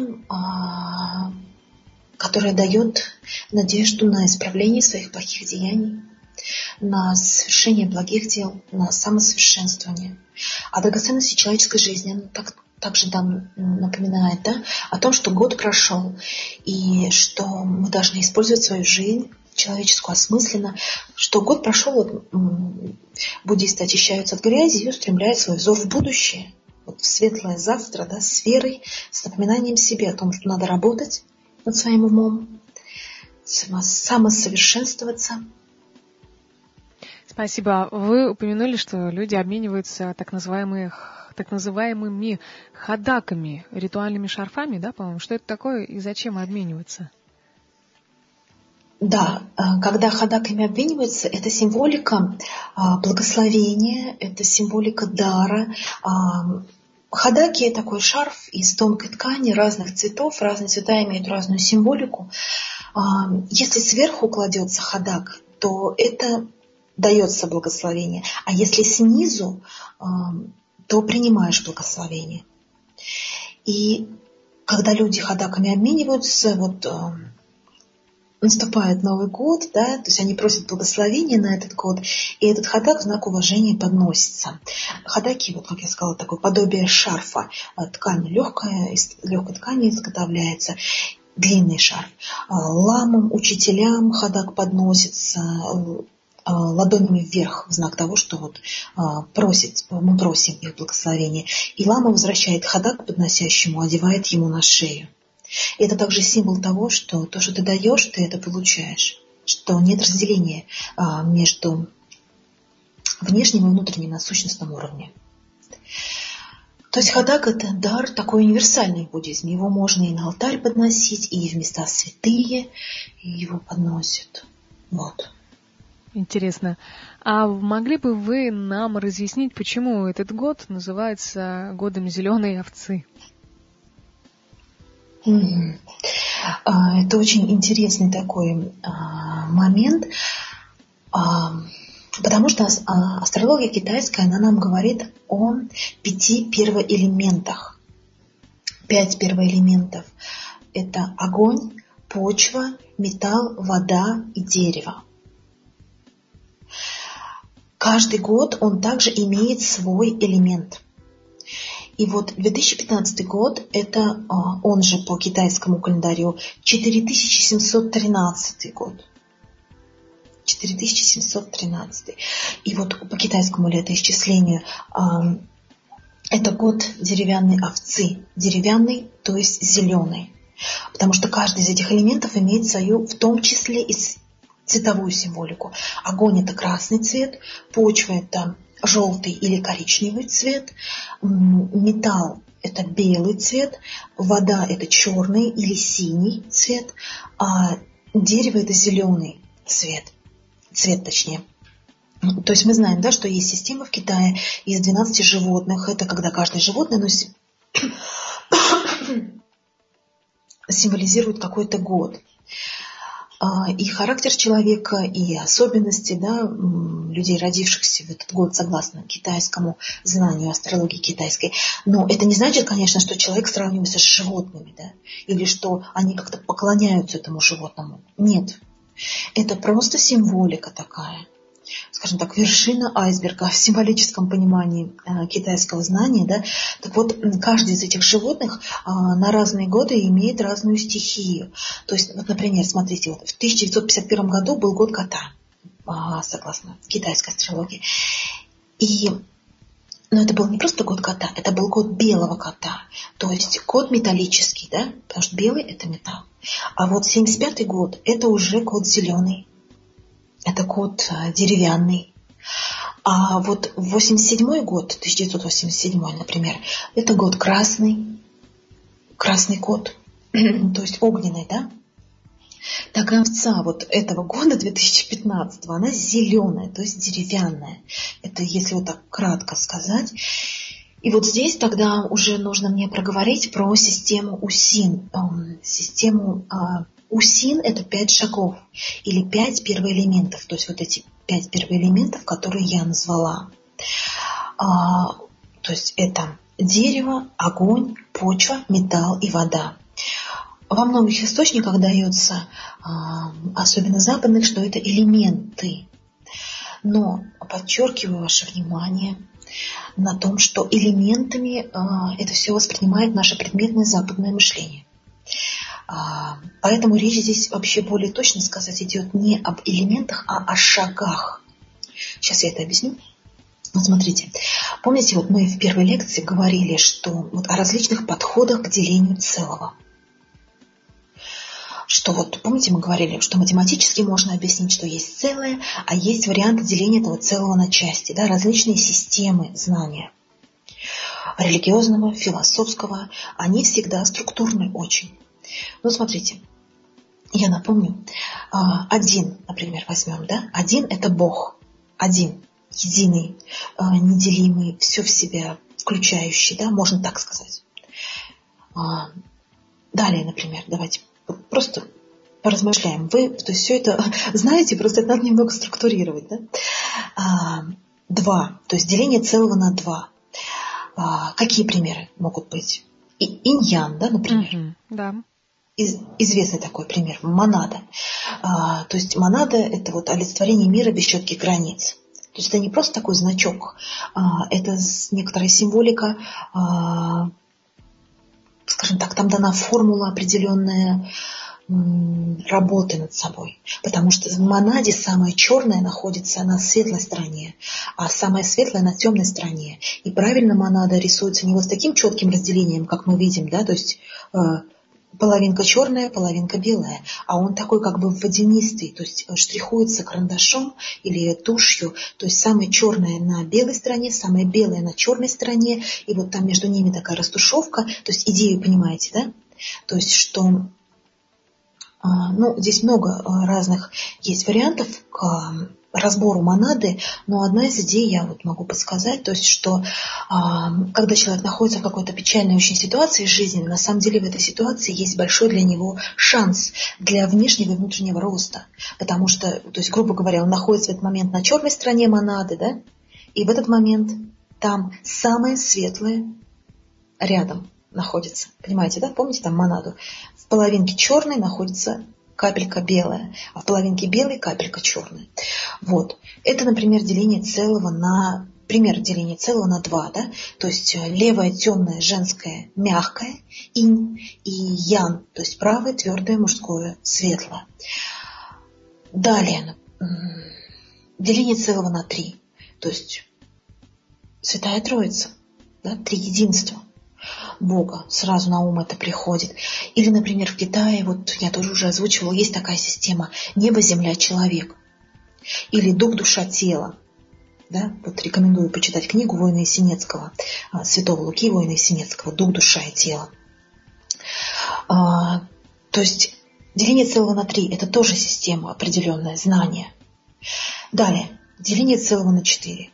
которое дает надежду на исправление своих плохих деяний, на совершение благих дел, на самосовершенствование. О драгоценности человеческой жизни он также напоминает, да, о том, что год прошел, и что мы должны использовать свою жизнь человеческую осмысленно, что год прошел, буддисты очищаются от грязи и устремляют свой взор в будущее, вот в светлое завтра, да, с верой, с напоминанием себе о том, что надо работать над своим умом, самосовершенствоваться. Спасибо. Вы упомянули, что люди обмениваются так называемыми ходаками, ритуальными шарфами, да, по-моему? Что это такое и зачем обмениваться? Да, когда ходаками обмениваются, это символика благословения, это символика дара. Ходаки – такой шарф из тонкой ткани разных цветов, разные цвета имеют разную символику. Если сверху кладется ходак, то это дается благословение, а если снизу, то принимаешь благословение. И когда люди ходаками обмениваются, вот наступает Новый год, да, то есть они просят благословения на этот год, и этот ходак в знак уважения подносится. Ходаки, вот как я сказала, такое подобие шарфа, ткань легкая, из легкой ткани изготовляется, длинный шарф. Ламам, учителям ходак подносится ладонями вверх в знак того, что вот мы просим их благословения. И лама возвращает ходак подносящему, одевает ему на шею. И это также символ того, что то, что ты даешь, ты это получаешь. Что нет разделения между внешним и внутренним на сущностном уровне. То есть ходак – это дар такой универсальный в буддизме. Его можно и на алтарь подносить, и в места святые его подносят. Вот. Интересно. А могли бы вы нам разъяснить, почему этот год называется годом зеленой овцы? Это очень интересный такой момент, потому что астрология китайская, она нам говорит о 5 первоэлементах. 5 первоэлементов – это огонь, почва, металл, вода и дерево. каждый год он также имеет свой элемент. И вот 2015 год, это он же по китайскому календарю 4713 год. 4713. И вот по китайскому летоисчислению это год деревянной овцы. Деревянный, то есть зеленый. Потому что каждый из этих элементов имеет свою, в том числе и цветовую символику. Огонь – это красный цвет, почва – это желтый или коричневый цвет, металл – это белый цвет, вода – это черный или синий цвет, а дерево – это зеленый цвет точнее. То есть мы знаем, да, что есть система в Китае из 12 животных. Это когда каждое животное символизирует какой-то год. И характер человека, и особенности, да, людей, родившихся в этот год, согласно китайскому знанию астрологии китайской. Но это не значит, конечно, что человек сравнивается с животными, да, или что они как-то поклоняются этому животному. Нет. Это просто символика такая. Скажем так, вершина айсберга в символическом понимании китайского знания. Да? Так вот, каждый из этих животных на разные годы имеет разную стихию. То есть, вот, например, смотрите, вот, в 1951 году был год кота, согласно китайской астрологии. Но это был не просто год кота, это был год белого кота. То есть год металлический, да? Потому что белый – это металл. А вот 75-й год – это уже год зеленый. Это год деревянный. А вот 87-й год, 1987, например, это год красный год, то есть огненный, да? Так овца вот этого года, 2015, она зеленая, то есть деревянная. Это если вот так кратко сказать. И вот здесь тогда уже нужно мне проговорить про систему УСИН. УСИН – это 5 шагов или 5 первоэлементов. То есть вот эти 5 первоэлементов, которые я назвала. То есть это дерево, огонь, почва, металл и вода. Во многих источниках дается, особенно западных, что это элементы. Но подчеркиваю ваше внимание на том, что элементами это все воспринимает наше предметное западное мышление. Поэтому речь здесь вообще более точно сказать идет не об элементах, а о шагах. Сейчас я это объясню. Вот смотрите, помните, вот мы в первой лекции говорили, что вот о различных подходах к делению целого. Что вот, помните, мы говорили, что математически можно объяснить, что есть целое, а есть варианты деления этого целого на части, да, различные системы знания. Религиозного, философского, они всегда структурны очень. Ну, смотрите, я напомню, один, например, возьмем, да, один – это Бог, один, единый, неделимый, все в себя включающий, да, можно так сказать. Далее, например, давайте просто поразмышляем. Вы, то есть все это знаете, просто это надо немного структурировать, да? 2, то есть деление целого на 2. Какие примеры могут быть? Инь-ян, да, например. Да. Известный такой пример. Монада. То есть монада – это вот олицетворение мира без четких границ. То есть это не просто такой значок, это некоторая символика, скажем так, там дана формула определенная работы над собой. Потому что в монаде самое черное находится на светлой стороне, а самое светлое на темной стороне. И правильно монада рисуется не вот с таким четким разделением, как мы видим, да, то есть половинка черная, половинка белая, а он такой как бы водянистый, то есть штрихуется карандашом или тушью, то есть самое черное на белой стороне, самое белое на черной стороне, и вот там между ними такая растушевка, то есть идею понимаете, да? То есть что, здесь много разных есть вариантов к разбору монады, но одна из идей я вот могу подсказать, то есть что когда человек находится в какой-то печальной очень ситуации жизненной, на самом деле в этой ситуации есть большой для него шанс для внешнего и внутреннего роста, потому что, то есть, грубо говоря, он находится в этот момент на черной стороне монады, да, и в этот момент там самое светлое рядом находится, понимаете, да, помните там монаду, в половинке черной находится капелька белая, а в половинке белой капелька черная. Вот. Это, например, деление целого на... Пример деления целого на 2, да? То есть левое темное женское мягкое, инь, и ян, то есть правое твердое мужское светлое. Далее деление целого на 3, то есть Святая Троица, да? Триединство Бога, сразу на ум это приходит. Или, например, в Китае, вот я тоже уже озвучивала, есть такая система: небо, земля, человек. Или дух, душа, тело. Да? Вот рекомендую почитать книгу Воина Есенинского, святого Луки Воина Есенинского, «Дух, душа и тело». То есть деление целого на 3 – это тоже система, определенное знание. Далее, деление целого на 4.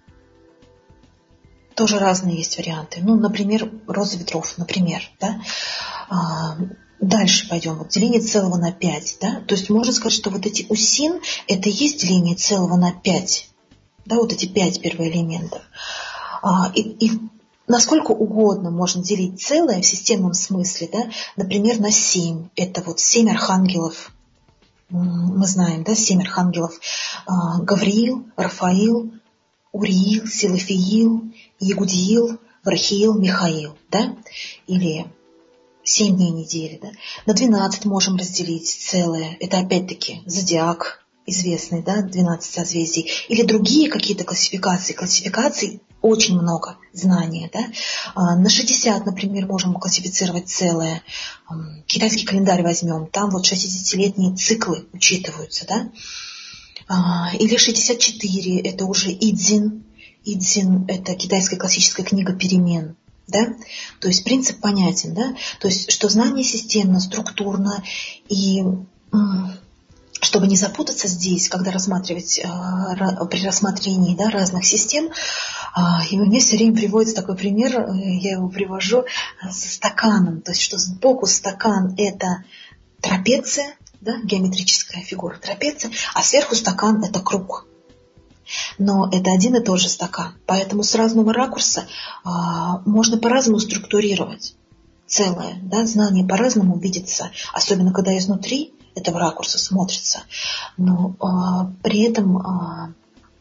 Тоже разные есть варианты. Ну, например, роза ветров, например. Да? Дальше пойдем. Вот деление целого на 5. Да? То есть можно сказать, что вот эти усин – это и есть деление целого на 5. Да, вот эти 5 первоэлементов. И насколько угодно можно делить целое в системном смысле, да, например, на 7. Это вот 7 архангелов. Мы знаем, да, 7 архангелов. Гавриил, Рафаил, Уриил, Силафиил, Ягудиил, Врахиил, Михаил. Да? Или 7 дней недели. Да? На 12 можем разделить целое. Это опять-таки зодиак известный, да, 12 созвездий, или другие какие-то классификации. Классификаций очень много, знания. Да? На 60, например, можем классифицировать целое. Китайский календарь возьмем, там вот 60-летние циклы учитываются. Да? Или 64, это уже Идзин. Идзин – это китайская классическая книга перемен. Да? То есть принцип понятен. Да? То есть, что знание системно, структурно и... Чтобы не запутаться здесь, когда рассматривать, при рассмотрении, да, разных систем, и мне все время приводится такой пример, я его привожу со стаканом. То есть, что сбоку стакан – это трапеция, да, геометрическая фигура трапеция, а сверху стакан – это круг. Но это один и тот же стакан. Поэтому с разного ракурса можно по-разному структурировать целое. Да, знание по-разному видится, особенно когда изнутри этого ракурса смотрится, но при этом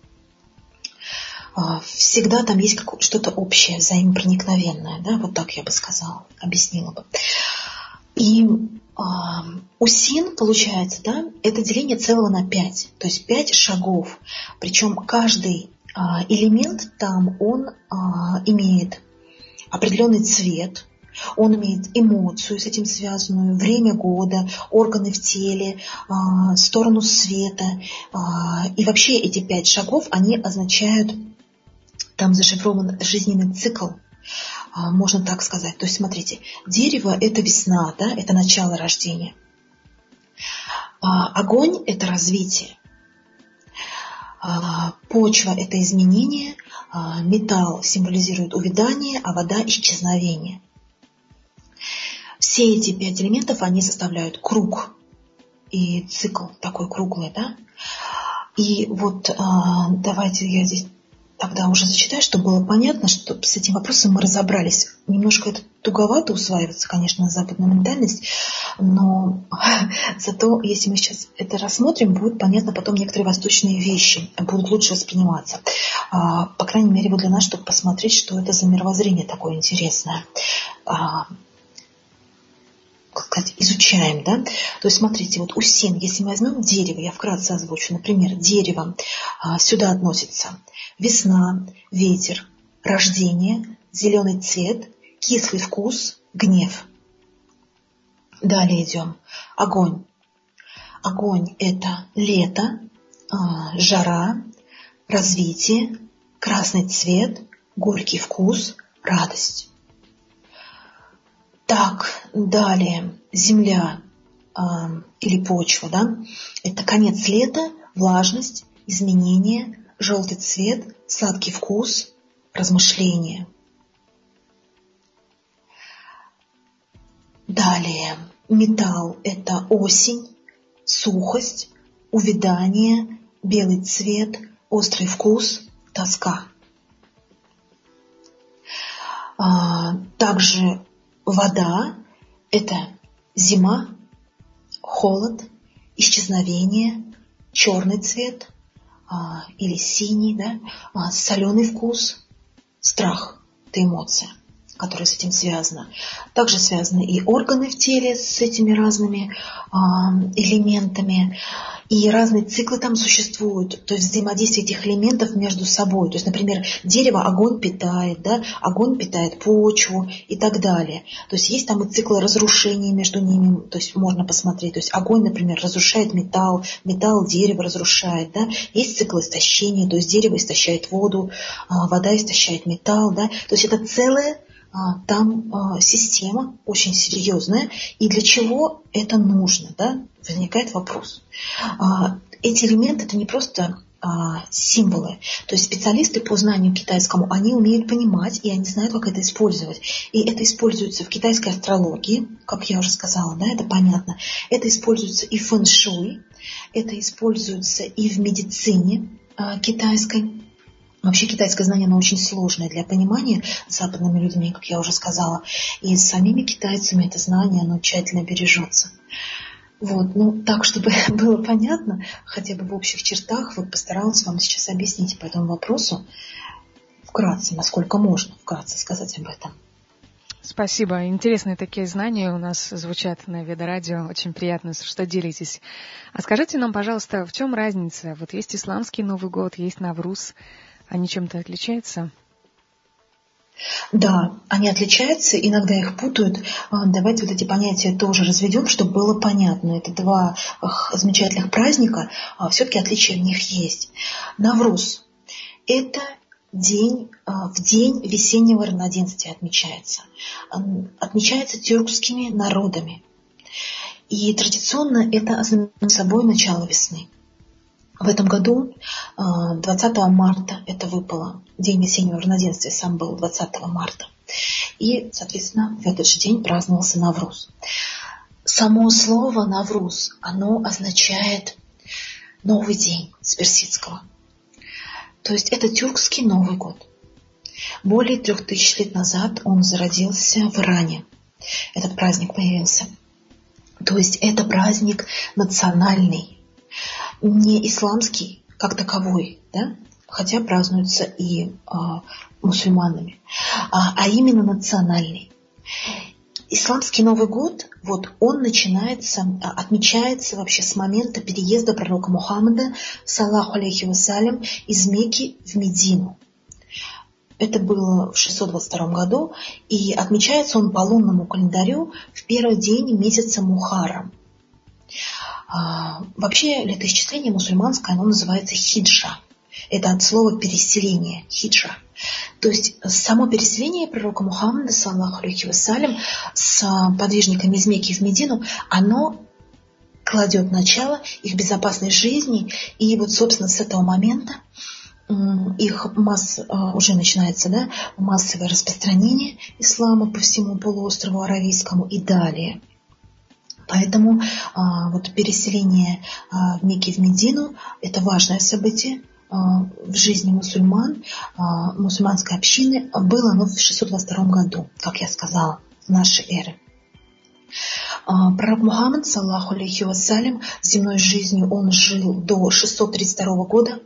всегда там есть что-то общее, взаимопроникновенное, да, вот так я бы сказала, объяснила бы. И усин, получается, да, это деление целого на 5, то есть 5 шагов, причем каждый элемент там, он имеет определенный цвет, он имеет эмоцию с этим связанную, время года, органы в теле, сторону света. И вообще эти 5 шагов, они означают, там зашифрован жизненный цикл, можно так сказать. То есть, смотрите, дерево – это весна, да, это начало рождения. Огонь – это развитие. Почва – это изменение, металл символизирует увядание, а вода – исчезновение. Все эти 5 элементов, они составляют круг и цикл такой круглый, да? И вот давайте я здесь тогда уже зачитаю, чтобы было понятно, что с этим вопросом мы разобрались. Немножко это туговато усваивается, конечно, на западную ментальность, но зато, если мы сейчас это рассмотрим, будет понятно потом некоторые восточные вещи, будут лучше восприниматься. По крайней мере, вот для нас, чтобы посмотреть, что это за мировоззрение такое интересное. Как сказать, изучаем, да? То есть, смотрите, вот усин, если мы возьмем дерево, я вкратце озвучу, например, дерево, сюда относится весна, ветер, рождение, зеленый цвет, кислый вкус, гнев. Далее идем. Огонь. Огонь – это лето, жара, развитие, красный цвет, горький вкус, радость. Так, далее, земля или почва, да, это конец лета, влажность, изменение, желтый цвет, сладкий вкус, размышление. Далее, металл – это осень, сухость, увядание, белый цвет, острый вкус, тоска. Также вода – это зима, холод, исчезновение, черный цвет или синий, да, соленый вкус, страх – это эмоция, которая с этим связана. Также связаны и органы в теле с этими разными элементами, и разные циклы там существуют, то есть взаимодействие этих элементов между собой. То есть, например, дерево огонь питает, да, огонь питает почву и так далее. То есть есть там и циклы разрушений между ними, то есть можно посмотреть. То есть огонь, например, разрушает металл, металл дерево разрушает, да. Есть цикл истощения, то есть дерево истощает воду, вода истощает металл, да. То есть это целая там система очень серьезная, и для чего это нужно, да? Возникает вопрос. Эти элементы – это не просто символы. То есть специалисты по знанию китайскому, они умеют понимать, и они знают, как это использовать. И это используется в китайской астрологии, как я уже сказала, да, это понятно. Это используется и в фэн-шуй, это используется и в медицине китайской. Вообще китайское знание, оно очень сложное для понимания западными людьми, как я уже сказала. И с самими китайцами это знание, оно тщательно бережется. Вот, ну, так, чтобы было понятно, хотя бы в общих чертах, вот постаралась вам сейчас объяснить по этому вопросу вкратце, насколько можно вкратце сказать об этом. Спасибо. Интересные такие знания у нас звучат на Веда-радио. Очень приятно, что делитесь. А скажите нам, пожалуйста, в чем разница? Вот есть исламский Новый год, есть Навруз. Они чем-то отличаются? Да, они отличаются, иногда их путают. Давайте вот эти понятия тоже разведем, чтобы было понятно. Это два замечательных праздника, все-таки отличия в них есть. Навруз – это день, в день весеннего равноденствия отмечается. Отмечается тюркскими народами. И традиционно это означает собой начало весны. В этом году 20 марта это выпало. День весеннего равноденствия сам был 20 марта. И, соответственно, в этот же день праздновался Навруз. Само слово Навруз, оно означает новый день с персидского. То есть это тюркский Новый год. Более 3000 лет назад он зародился в Иране. Этот праздник появился. То есть это праздник национальный. Не исламский как таковой, да? Хотя празднуется и мусульманами, а именно национальный. Исламский Новый год, вот он отмечается вообще с момента переезда пророка Мухаммада, саллаху алейхи вассалям, из Мекки в Медину. Это было в 622 году, и отмечается он по лунному календарю в первый день месяца Мухаррам. Вообще летоисчисление мусульманское, оно называется хиджа. Это от слова переселение, хиджа. То есть само переселение пророка Мухаммада, саллаху алейхи вассалям, с подвижниками из Мекки в Медину, оно кладет начало их безопасной жизни. И вот, собственно, с этого момента их уже начинается, да, массовое распространение ислама по всему полуострову Аравийскому и далее. Поэтому вот переселение в Мекки в Медину – это важное событие в жизни мусульман, мусульманской общины. Было оно в 622 году, как я сказала, нашей эры. Пророк Мухаммад, саллаху алейхи вассалям, земной жизнью он жил до 632 года.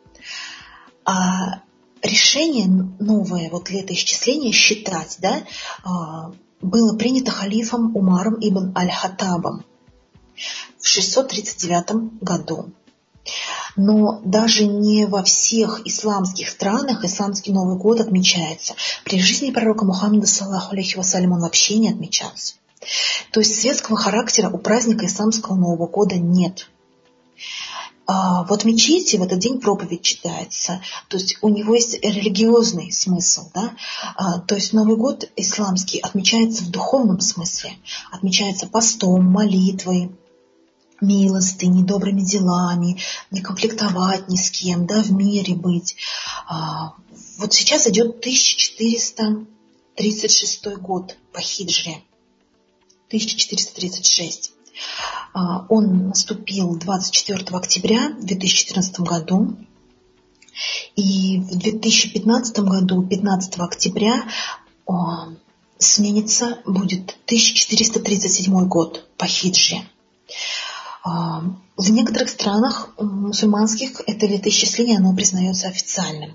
А решение новое, вот летоисчисление считать, да, было принято халифом Умаром ибн аль-Хаттабом в 639 году. Но даже не во всех исламских странах исламский Новый год отмечается. При жизни пророка Мухаммада, саллаху алейхи вассалям, он вообще не отмечался. То есть светского характера у праздника исламского Нового года нет. Вот в мечети в этот день проповедь читается, то есть у него есть религиозный смысл, да? То есть Новый год исламский отмечается в духовном смысле, отмечается постом, молитвой, милостыней, добрыми делами, не конфликтовать ни с кем, да, в мире быть. Вот сейчас идет 1436 год по хиджре, 1436. Он наступил 24 октября в 2014 году. И в 2015 году, 15 октября, сменится, будет 1437 год по хиджре. В некоторых странах мусульманских это летоисчисление, оно признается официальным.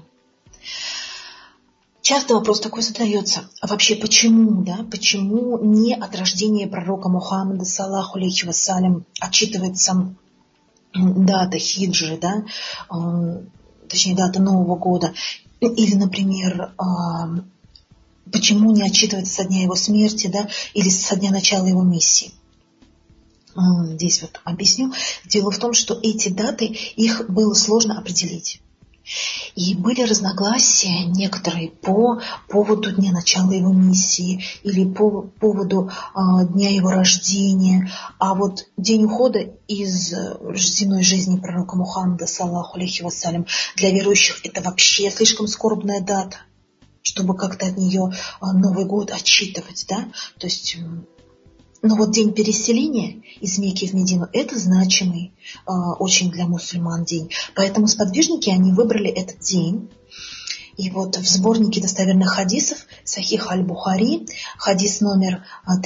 Часто вопрос такой задается, а вообще почему, да, почему не от рождения пророка Мухаммада, саллаху алейхи вассалям, отчитывается дата хиджры, да, точнее дата Нового года, или, например, почему не отчитывается со дня его смерти, да, или со дня начала его миссии. Здесь вот объясню. Дело в том, что эти даты, их было сложно определить. И были разногласия некоторые по поводу дня начала его миссии или по поводу дня его рождения. А вот день ухода из земной жизни пророка Мухаммада, саллаху алейхи вассалям, для верующих это вообще слишком скорбная дата, чтобы как-то от нее Новый год отсчитывать, да? То есть, но вот день переселения из Мекки в Медину – это значимый очень для мусульман день. Поэтому сподвижники, они выбрали этот день. И вот в сборнике достоверных хадисов Сахих аль-Бухари, хадис номер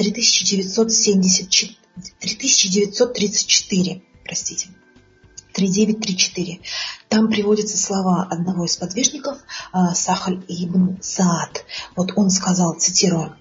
3934, 3934. Там приводятся слова одного из сподвижников, Сахаль ибн Саад. Вот он сказал, цитирую: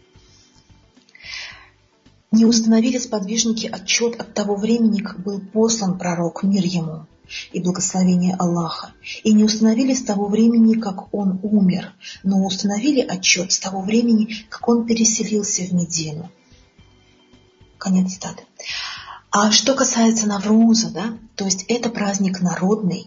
«Не установили сподвижники отчет от того времени, как был послан пророк, мир ему и благословение Аллаха, и не установили с того времени, как он умер, но установили отчет с того времени, как он переселился в Медину». Конец цитаты. А что касается Навруза, да, то есть это праздник народный,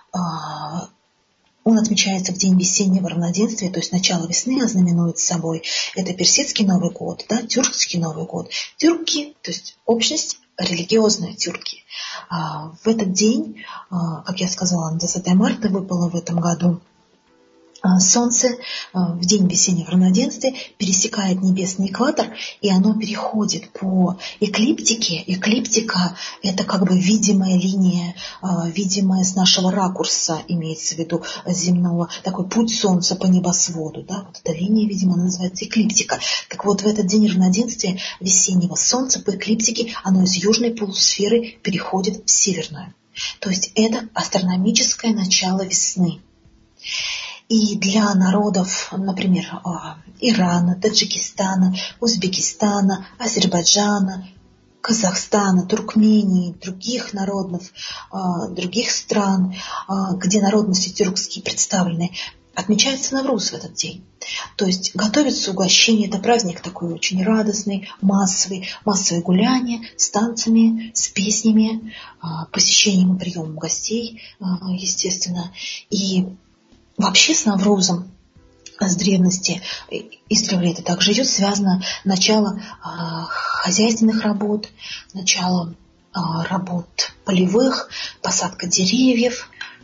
он отмечается в день весеннего равноденствия, то есть начало весны ознаменует собой. Это персидский Новый год, да, тюркский Новый год. Тюрки, то есть общность религиозная тюрки. В этот день, как я сказала, на 20 марта выпало в этом году, Солнце в день весеннего равноденствия пересекает небесный экватор, и оно переходит по эклиптике. Эклиптика – это как бы видимая линия, видимая с нашего ракурса, имеется в виду земного, такой путь Солнца по небосводу. Да? Вот эта линия, видимо, она называется эклиптика. Так вот, в этот день равноденствия весеннего Солнца по эклиптике, оно из южной полусферы переходит в северную. То есть это астрономическое начало весны. И для народов, например, Ирана, Таджикистана, Узбекистана, Азербайджана, Казахстана, Туркмении, других народов, других стран, где народности тюркские представлены, отмечается Навруз в этот день. То есть готовится угощение, это праздник такой очень радостный, массовые гуляния с танцами, с песнями, посещением и приемом гостей, естественно. И вообще с Наврузом, с древности, издревле это также идет, связано начало хозяйственных работ, начало работ полевых, посадка деревьев,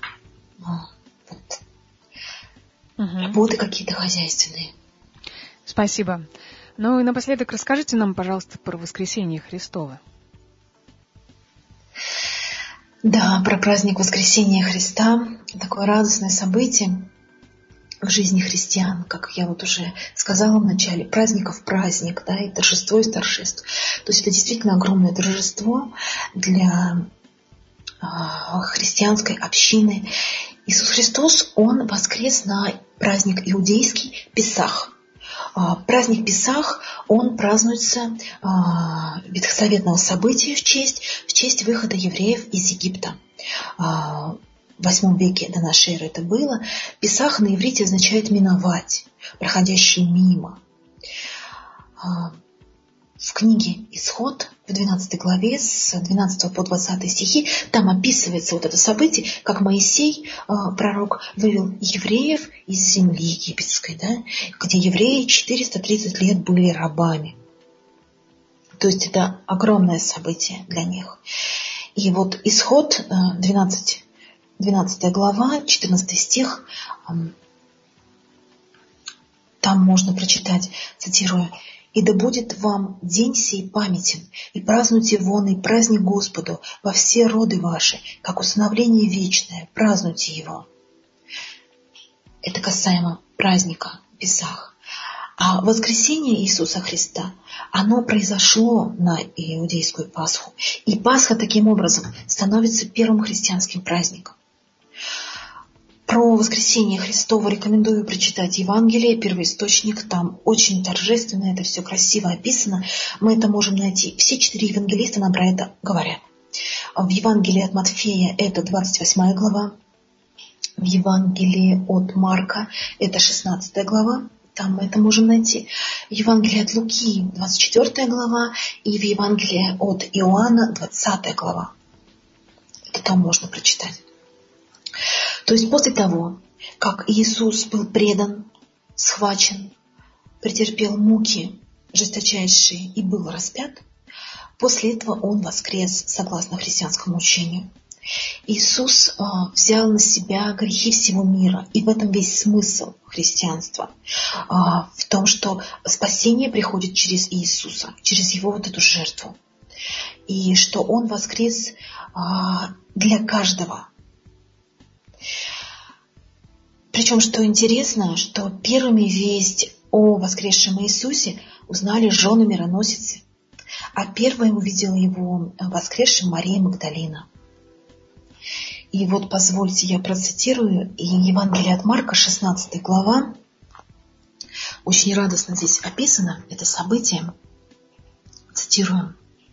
работы какие-то хозяйственные. Спасибо. Ну и напоследок расскажите нам, пожалуйста, про Воскресение Христово. Да, про праздник Воскресения Христа. Такое радостное событие в жизни христиан, как я вот уже сказала в начале, праздников праздник, да, и торжество из торжеств. То есть это действительно огромное торжество для христианской общины. Иисус Христос, Он воскрес на праздник иудейский Песах. Праздник Песах, он празднуется ветхозаветного события в честь выхода евреев из Египта. В VIII веке до нашей эры это было. Песах на иврите означает миновать, проходящий мимо. В книге «Исход» в 12 главе с 12 по 20 стихи там описывается вот это событие, как Моисей, пророк, вывел евреев из земли египетской, да, где евреи 430 лет были рабами. То есть это огромное событие для них. И вот «Исход» 12 глава, 14 стих, там можно прочитать, цитирую: «И да будет вам день сей памятен, и празднуйте вон и праздник Господу во все роды ваши, как установление вечное, празднуйте его». Это касаемо праздника Песах. А воскресение Иисуса Христа, оно произошло на иудейскую Пасху. И Пасха таким образом становится первым христианским праздником. Про воскресение Христово рекомендую прочитать Евангелие, первоисточник, там очень торжественно, это все красиво описано. Мы это можем найти. Все 4 евангелиста нам про это говорят. В Евангелии от Матфея это 28 глава, в Евангелии от Марка это 16 глава, там мы это можем найти. В Евангелии от Луки 24 глава и в Евангелии от Иоанна 20 глава. Это там можно прочитать. То есть после того, как Иисус был предан, схвачен, претерпел муки жесточайшие и был распят, после этого Он воскрес согласно христианскому учению. Иисус взял на себя грехи всего мира, и в этом весь смысл христианства. В том, что спасение приходит через Иисуса, через Его вот эту жертву. И что Он воскрес для каждого. Причем, что интересно, что первыми весть о воскресшем Иисусе узнали жены мироносицы, а первой увидела Его воскресшим Мария Магдалина. И вот позвольте, я процитирую Евангелие от Марка, 16 глава. Очень радостно здесь описано это событие. Цитирую.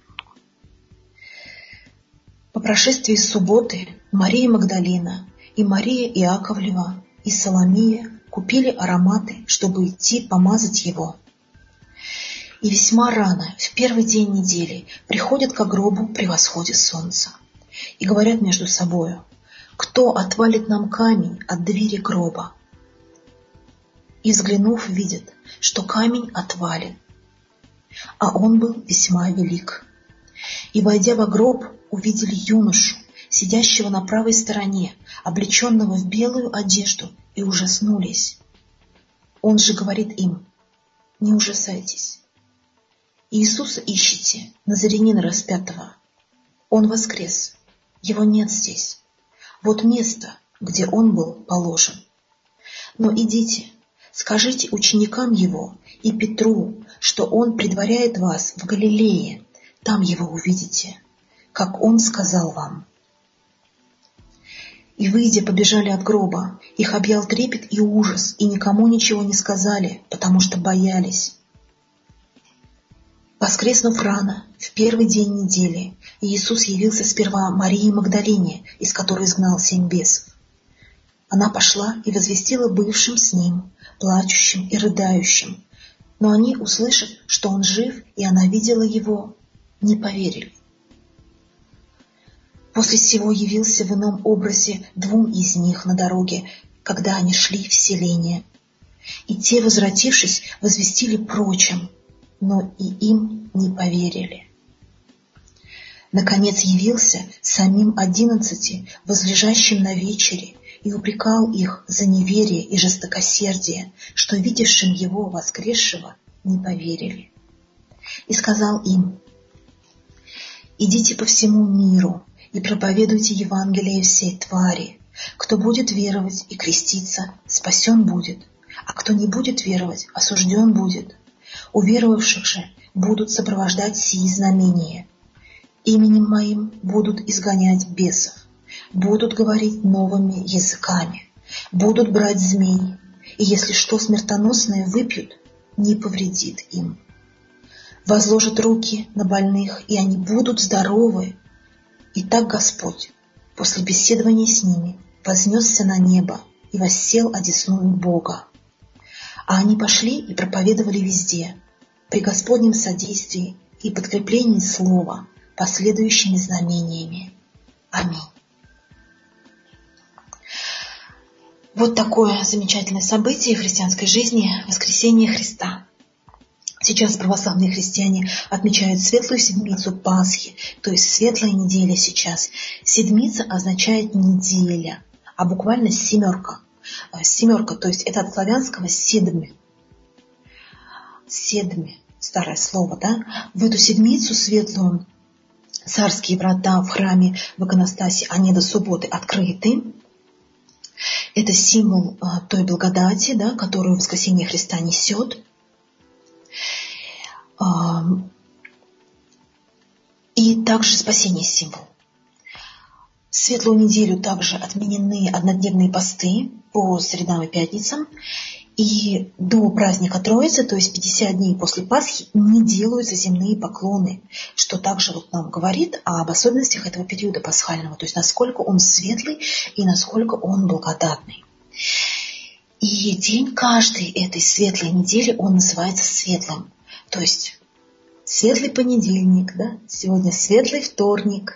«По прошествии субботы Мария Магдалина и Мария Иаковлева и Соломия купили ароматы, чтобы идти помазать Его. И весьма рано, в первый день недели, приходят к гробу при восходе солнца и говорят между собою: кто отвалит нам камень от двери гроба? И взглянув, видят, что камень отвален, а он был весьма велик. И, войдя во гроб, увидели юношу, сидящего на правой стороне, облеченного в белую одежду, и ужаснулись. Он же говорит им: не ужасайтесь. Иисуса ищете, Назарянина распятого. Он воскрес, Его нет здесь. Вот место, где Он был положен. Но идите, скажите ученикам Его и Петру, что Он предваряет вас в Галилее, там Его увидите, как Он сказал вам». И, выйдя, побежали от гроба. Их объял трепет и ужас, и никому ничего не сказали, потому что боялись. Воскреснув рано, в первый день недели, Иисус явился сперва Марии Магдалине, из которой изгнал 7 бесов. Она пошла и возвестила бывшим с Ним, плачущим и рыдающим. Но они, услышав, что Он жив, и она видела Его, не поверили. После сего явился в ином образе 2 из них на дороге, когда они шли в селение. И те, возвратившись, возвестили прочим, но и им не поверили. Наконец явился самим 11, возлежащим на вечере, и упрекал их за неверие и жестокосердие, что видевшим Его воскресшего не поверили. И сказал им: идите по всему миру и проповедуйте Евангелие всей твари. Кто будет веровать и креститься, спасен будет, а кто не будет веровать, осужден будет. Уверовавших же будут сопровождать сии знамения. Именем Моим будут изгонять бесов, будут говорить новыми языками, будут брать змей, и если что смертоносное выпьют, не повредит им. Возложат руки на больных, и они будут здоровы. И так Господь, после беседования с ними, вознесся на небо и воссел одесную Бога. А они пошли и проповедовали везде, при Господнем содействии и подкреплении слова, последующими знамениями. Аминь. Вот такое замечательное событие в христианской жизни – воскресение Христа. Сейчас православные христиане отмечают Светлую Седмицу Пасхи, то есть Светлая неделя сейчас. Седмица означает неделя, а буквально семерка. Семерка, то есть это от славянского седми. Седми, старое слово, да? В эту седмицу светлую царские врата в храме в иконостасе, они до субботы открыты. Это символ той благодати, да, которую воскресение Христа несет. И также спасение символ. В Светлую неделю также отменены однодневные посты по средам и пятницам. И до праздника Троицы, то есть 50 дней после Пасхи, не делаются земные поклоны, что также нам говорит об особенностях этого периода пасхального, то есть насколько он светлый и насколько он благодатный. И день каждой этой светлой недели, он называется светлым. То есть светлый понедельник, да? Сегодня светлый вторник.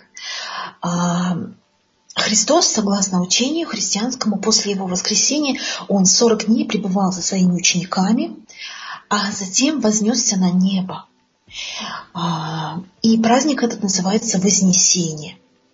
Христос, согласно учению христианскому, после его воскресения, он 40 дней пребывал со своими учениками, а затем вознесся на небо. И праздник этот называется Вознесение.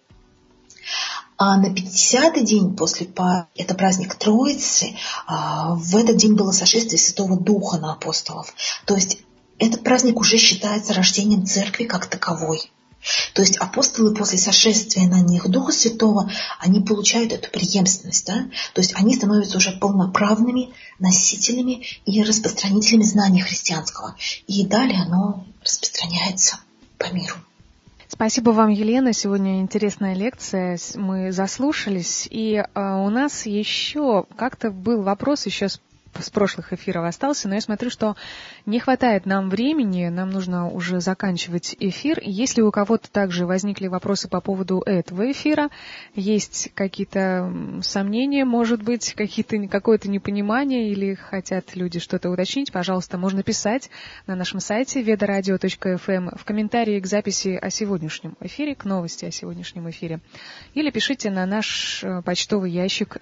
А на 50-й день после Пасхи, это праздник Троицы, в этот день было сошествие Святого Духа на апостолов. То есть этот праздник уже считается рождением церкви как таковой. То есть апостолы после сошествия на них Духа Святого, они получают эту преемственность, да? То есть они становятся уже полноправными носителями и распространителями знания христианского. И далее оно распространяется по миру. Спасибо вам, Елена. Сегодня интересная лекция. Мы заслушались. И у нас еще как-то был вопрос еще с прошлых эфиров остался, но я смотрю, что не хватает нам времени, нам нужно уже заканчивать эфир. Если у кого-то также возникли вопросы по поводу этого эфира, есть какие-то сомнения, может быть, какое-то непонимание или хотят люди что-то уточнить, пожалуйста, можно писать на нашем сайте vedoradio.fm в комментарии к записи о сегодняшнем эфире, к новости о сегодняшнем эфире, или пишите на наш почтовый ящик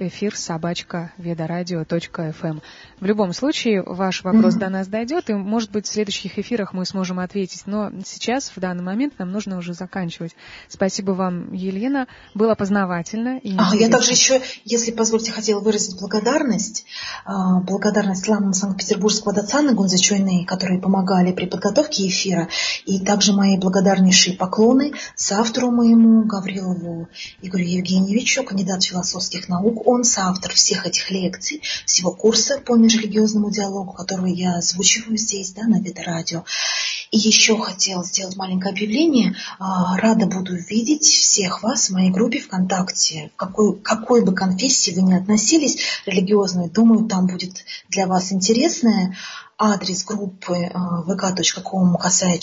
эфир@vedoradio.fm. В любом случае, ваш вопрос до нас дойдет, и, может быть, в следующих эфирах мы сможем ответить. Но сейчас, в данный момент, нам нужно уже заканчивать. Спасибо вам, Елена. Было познавательно и интересно. Я также еще, если позволите, хотела выразить благодарность. Благодарность ламам Санкт-Петербургского доцана Гунзачойны, которые помогали при подготовке эфира. И также мои благодарнейшие поклоны соавтору моему Гаврилову Игорю Евгеньевичу, кандидат философских наук. Он соавтор всех этих лекций, всего курса по межрелигиозному диалогу, который я озвучиваю здесь, да, на Ведорадио. И еще хотела сделать маленькое объявление. Рада буду видеть всех вас в моей группе ВКонтакте. В какой бы конфессии вы ни относились, религиозной, думаю, там будет для вас интересное. Адрес группы vk.com,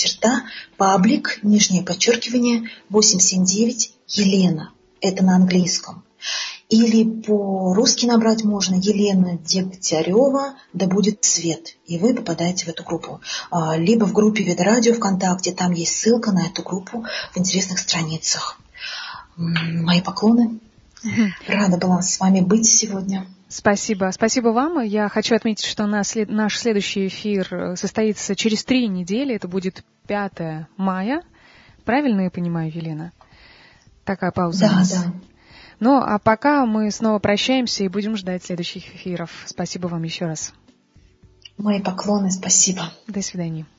_, _, 879 Елена. Это на английском. Или по-русски набрать можно Елена Дегтярева, да будет свет. И вы попадаете в эту группу. Либо в группе Ведорадио ВКонтакте, там есть ссылка на эту группу в интересных страницах. Мои поклоны. Рада была с вами быть сегодня. Спасибо. Спасибо вам. Я хочу отметить, что наш следующий эфир состоится через 3 недели. Это будет 5 мая. Правильно я понимаю, Елена? Такая пауза у нас. Да. Ну, а пока мы снова прощаемся и будем ждать следующих эфиров. Спасибо вам еще раз. Мои поклоны, спасибо. До свидания.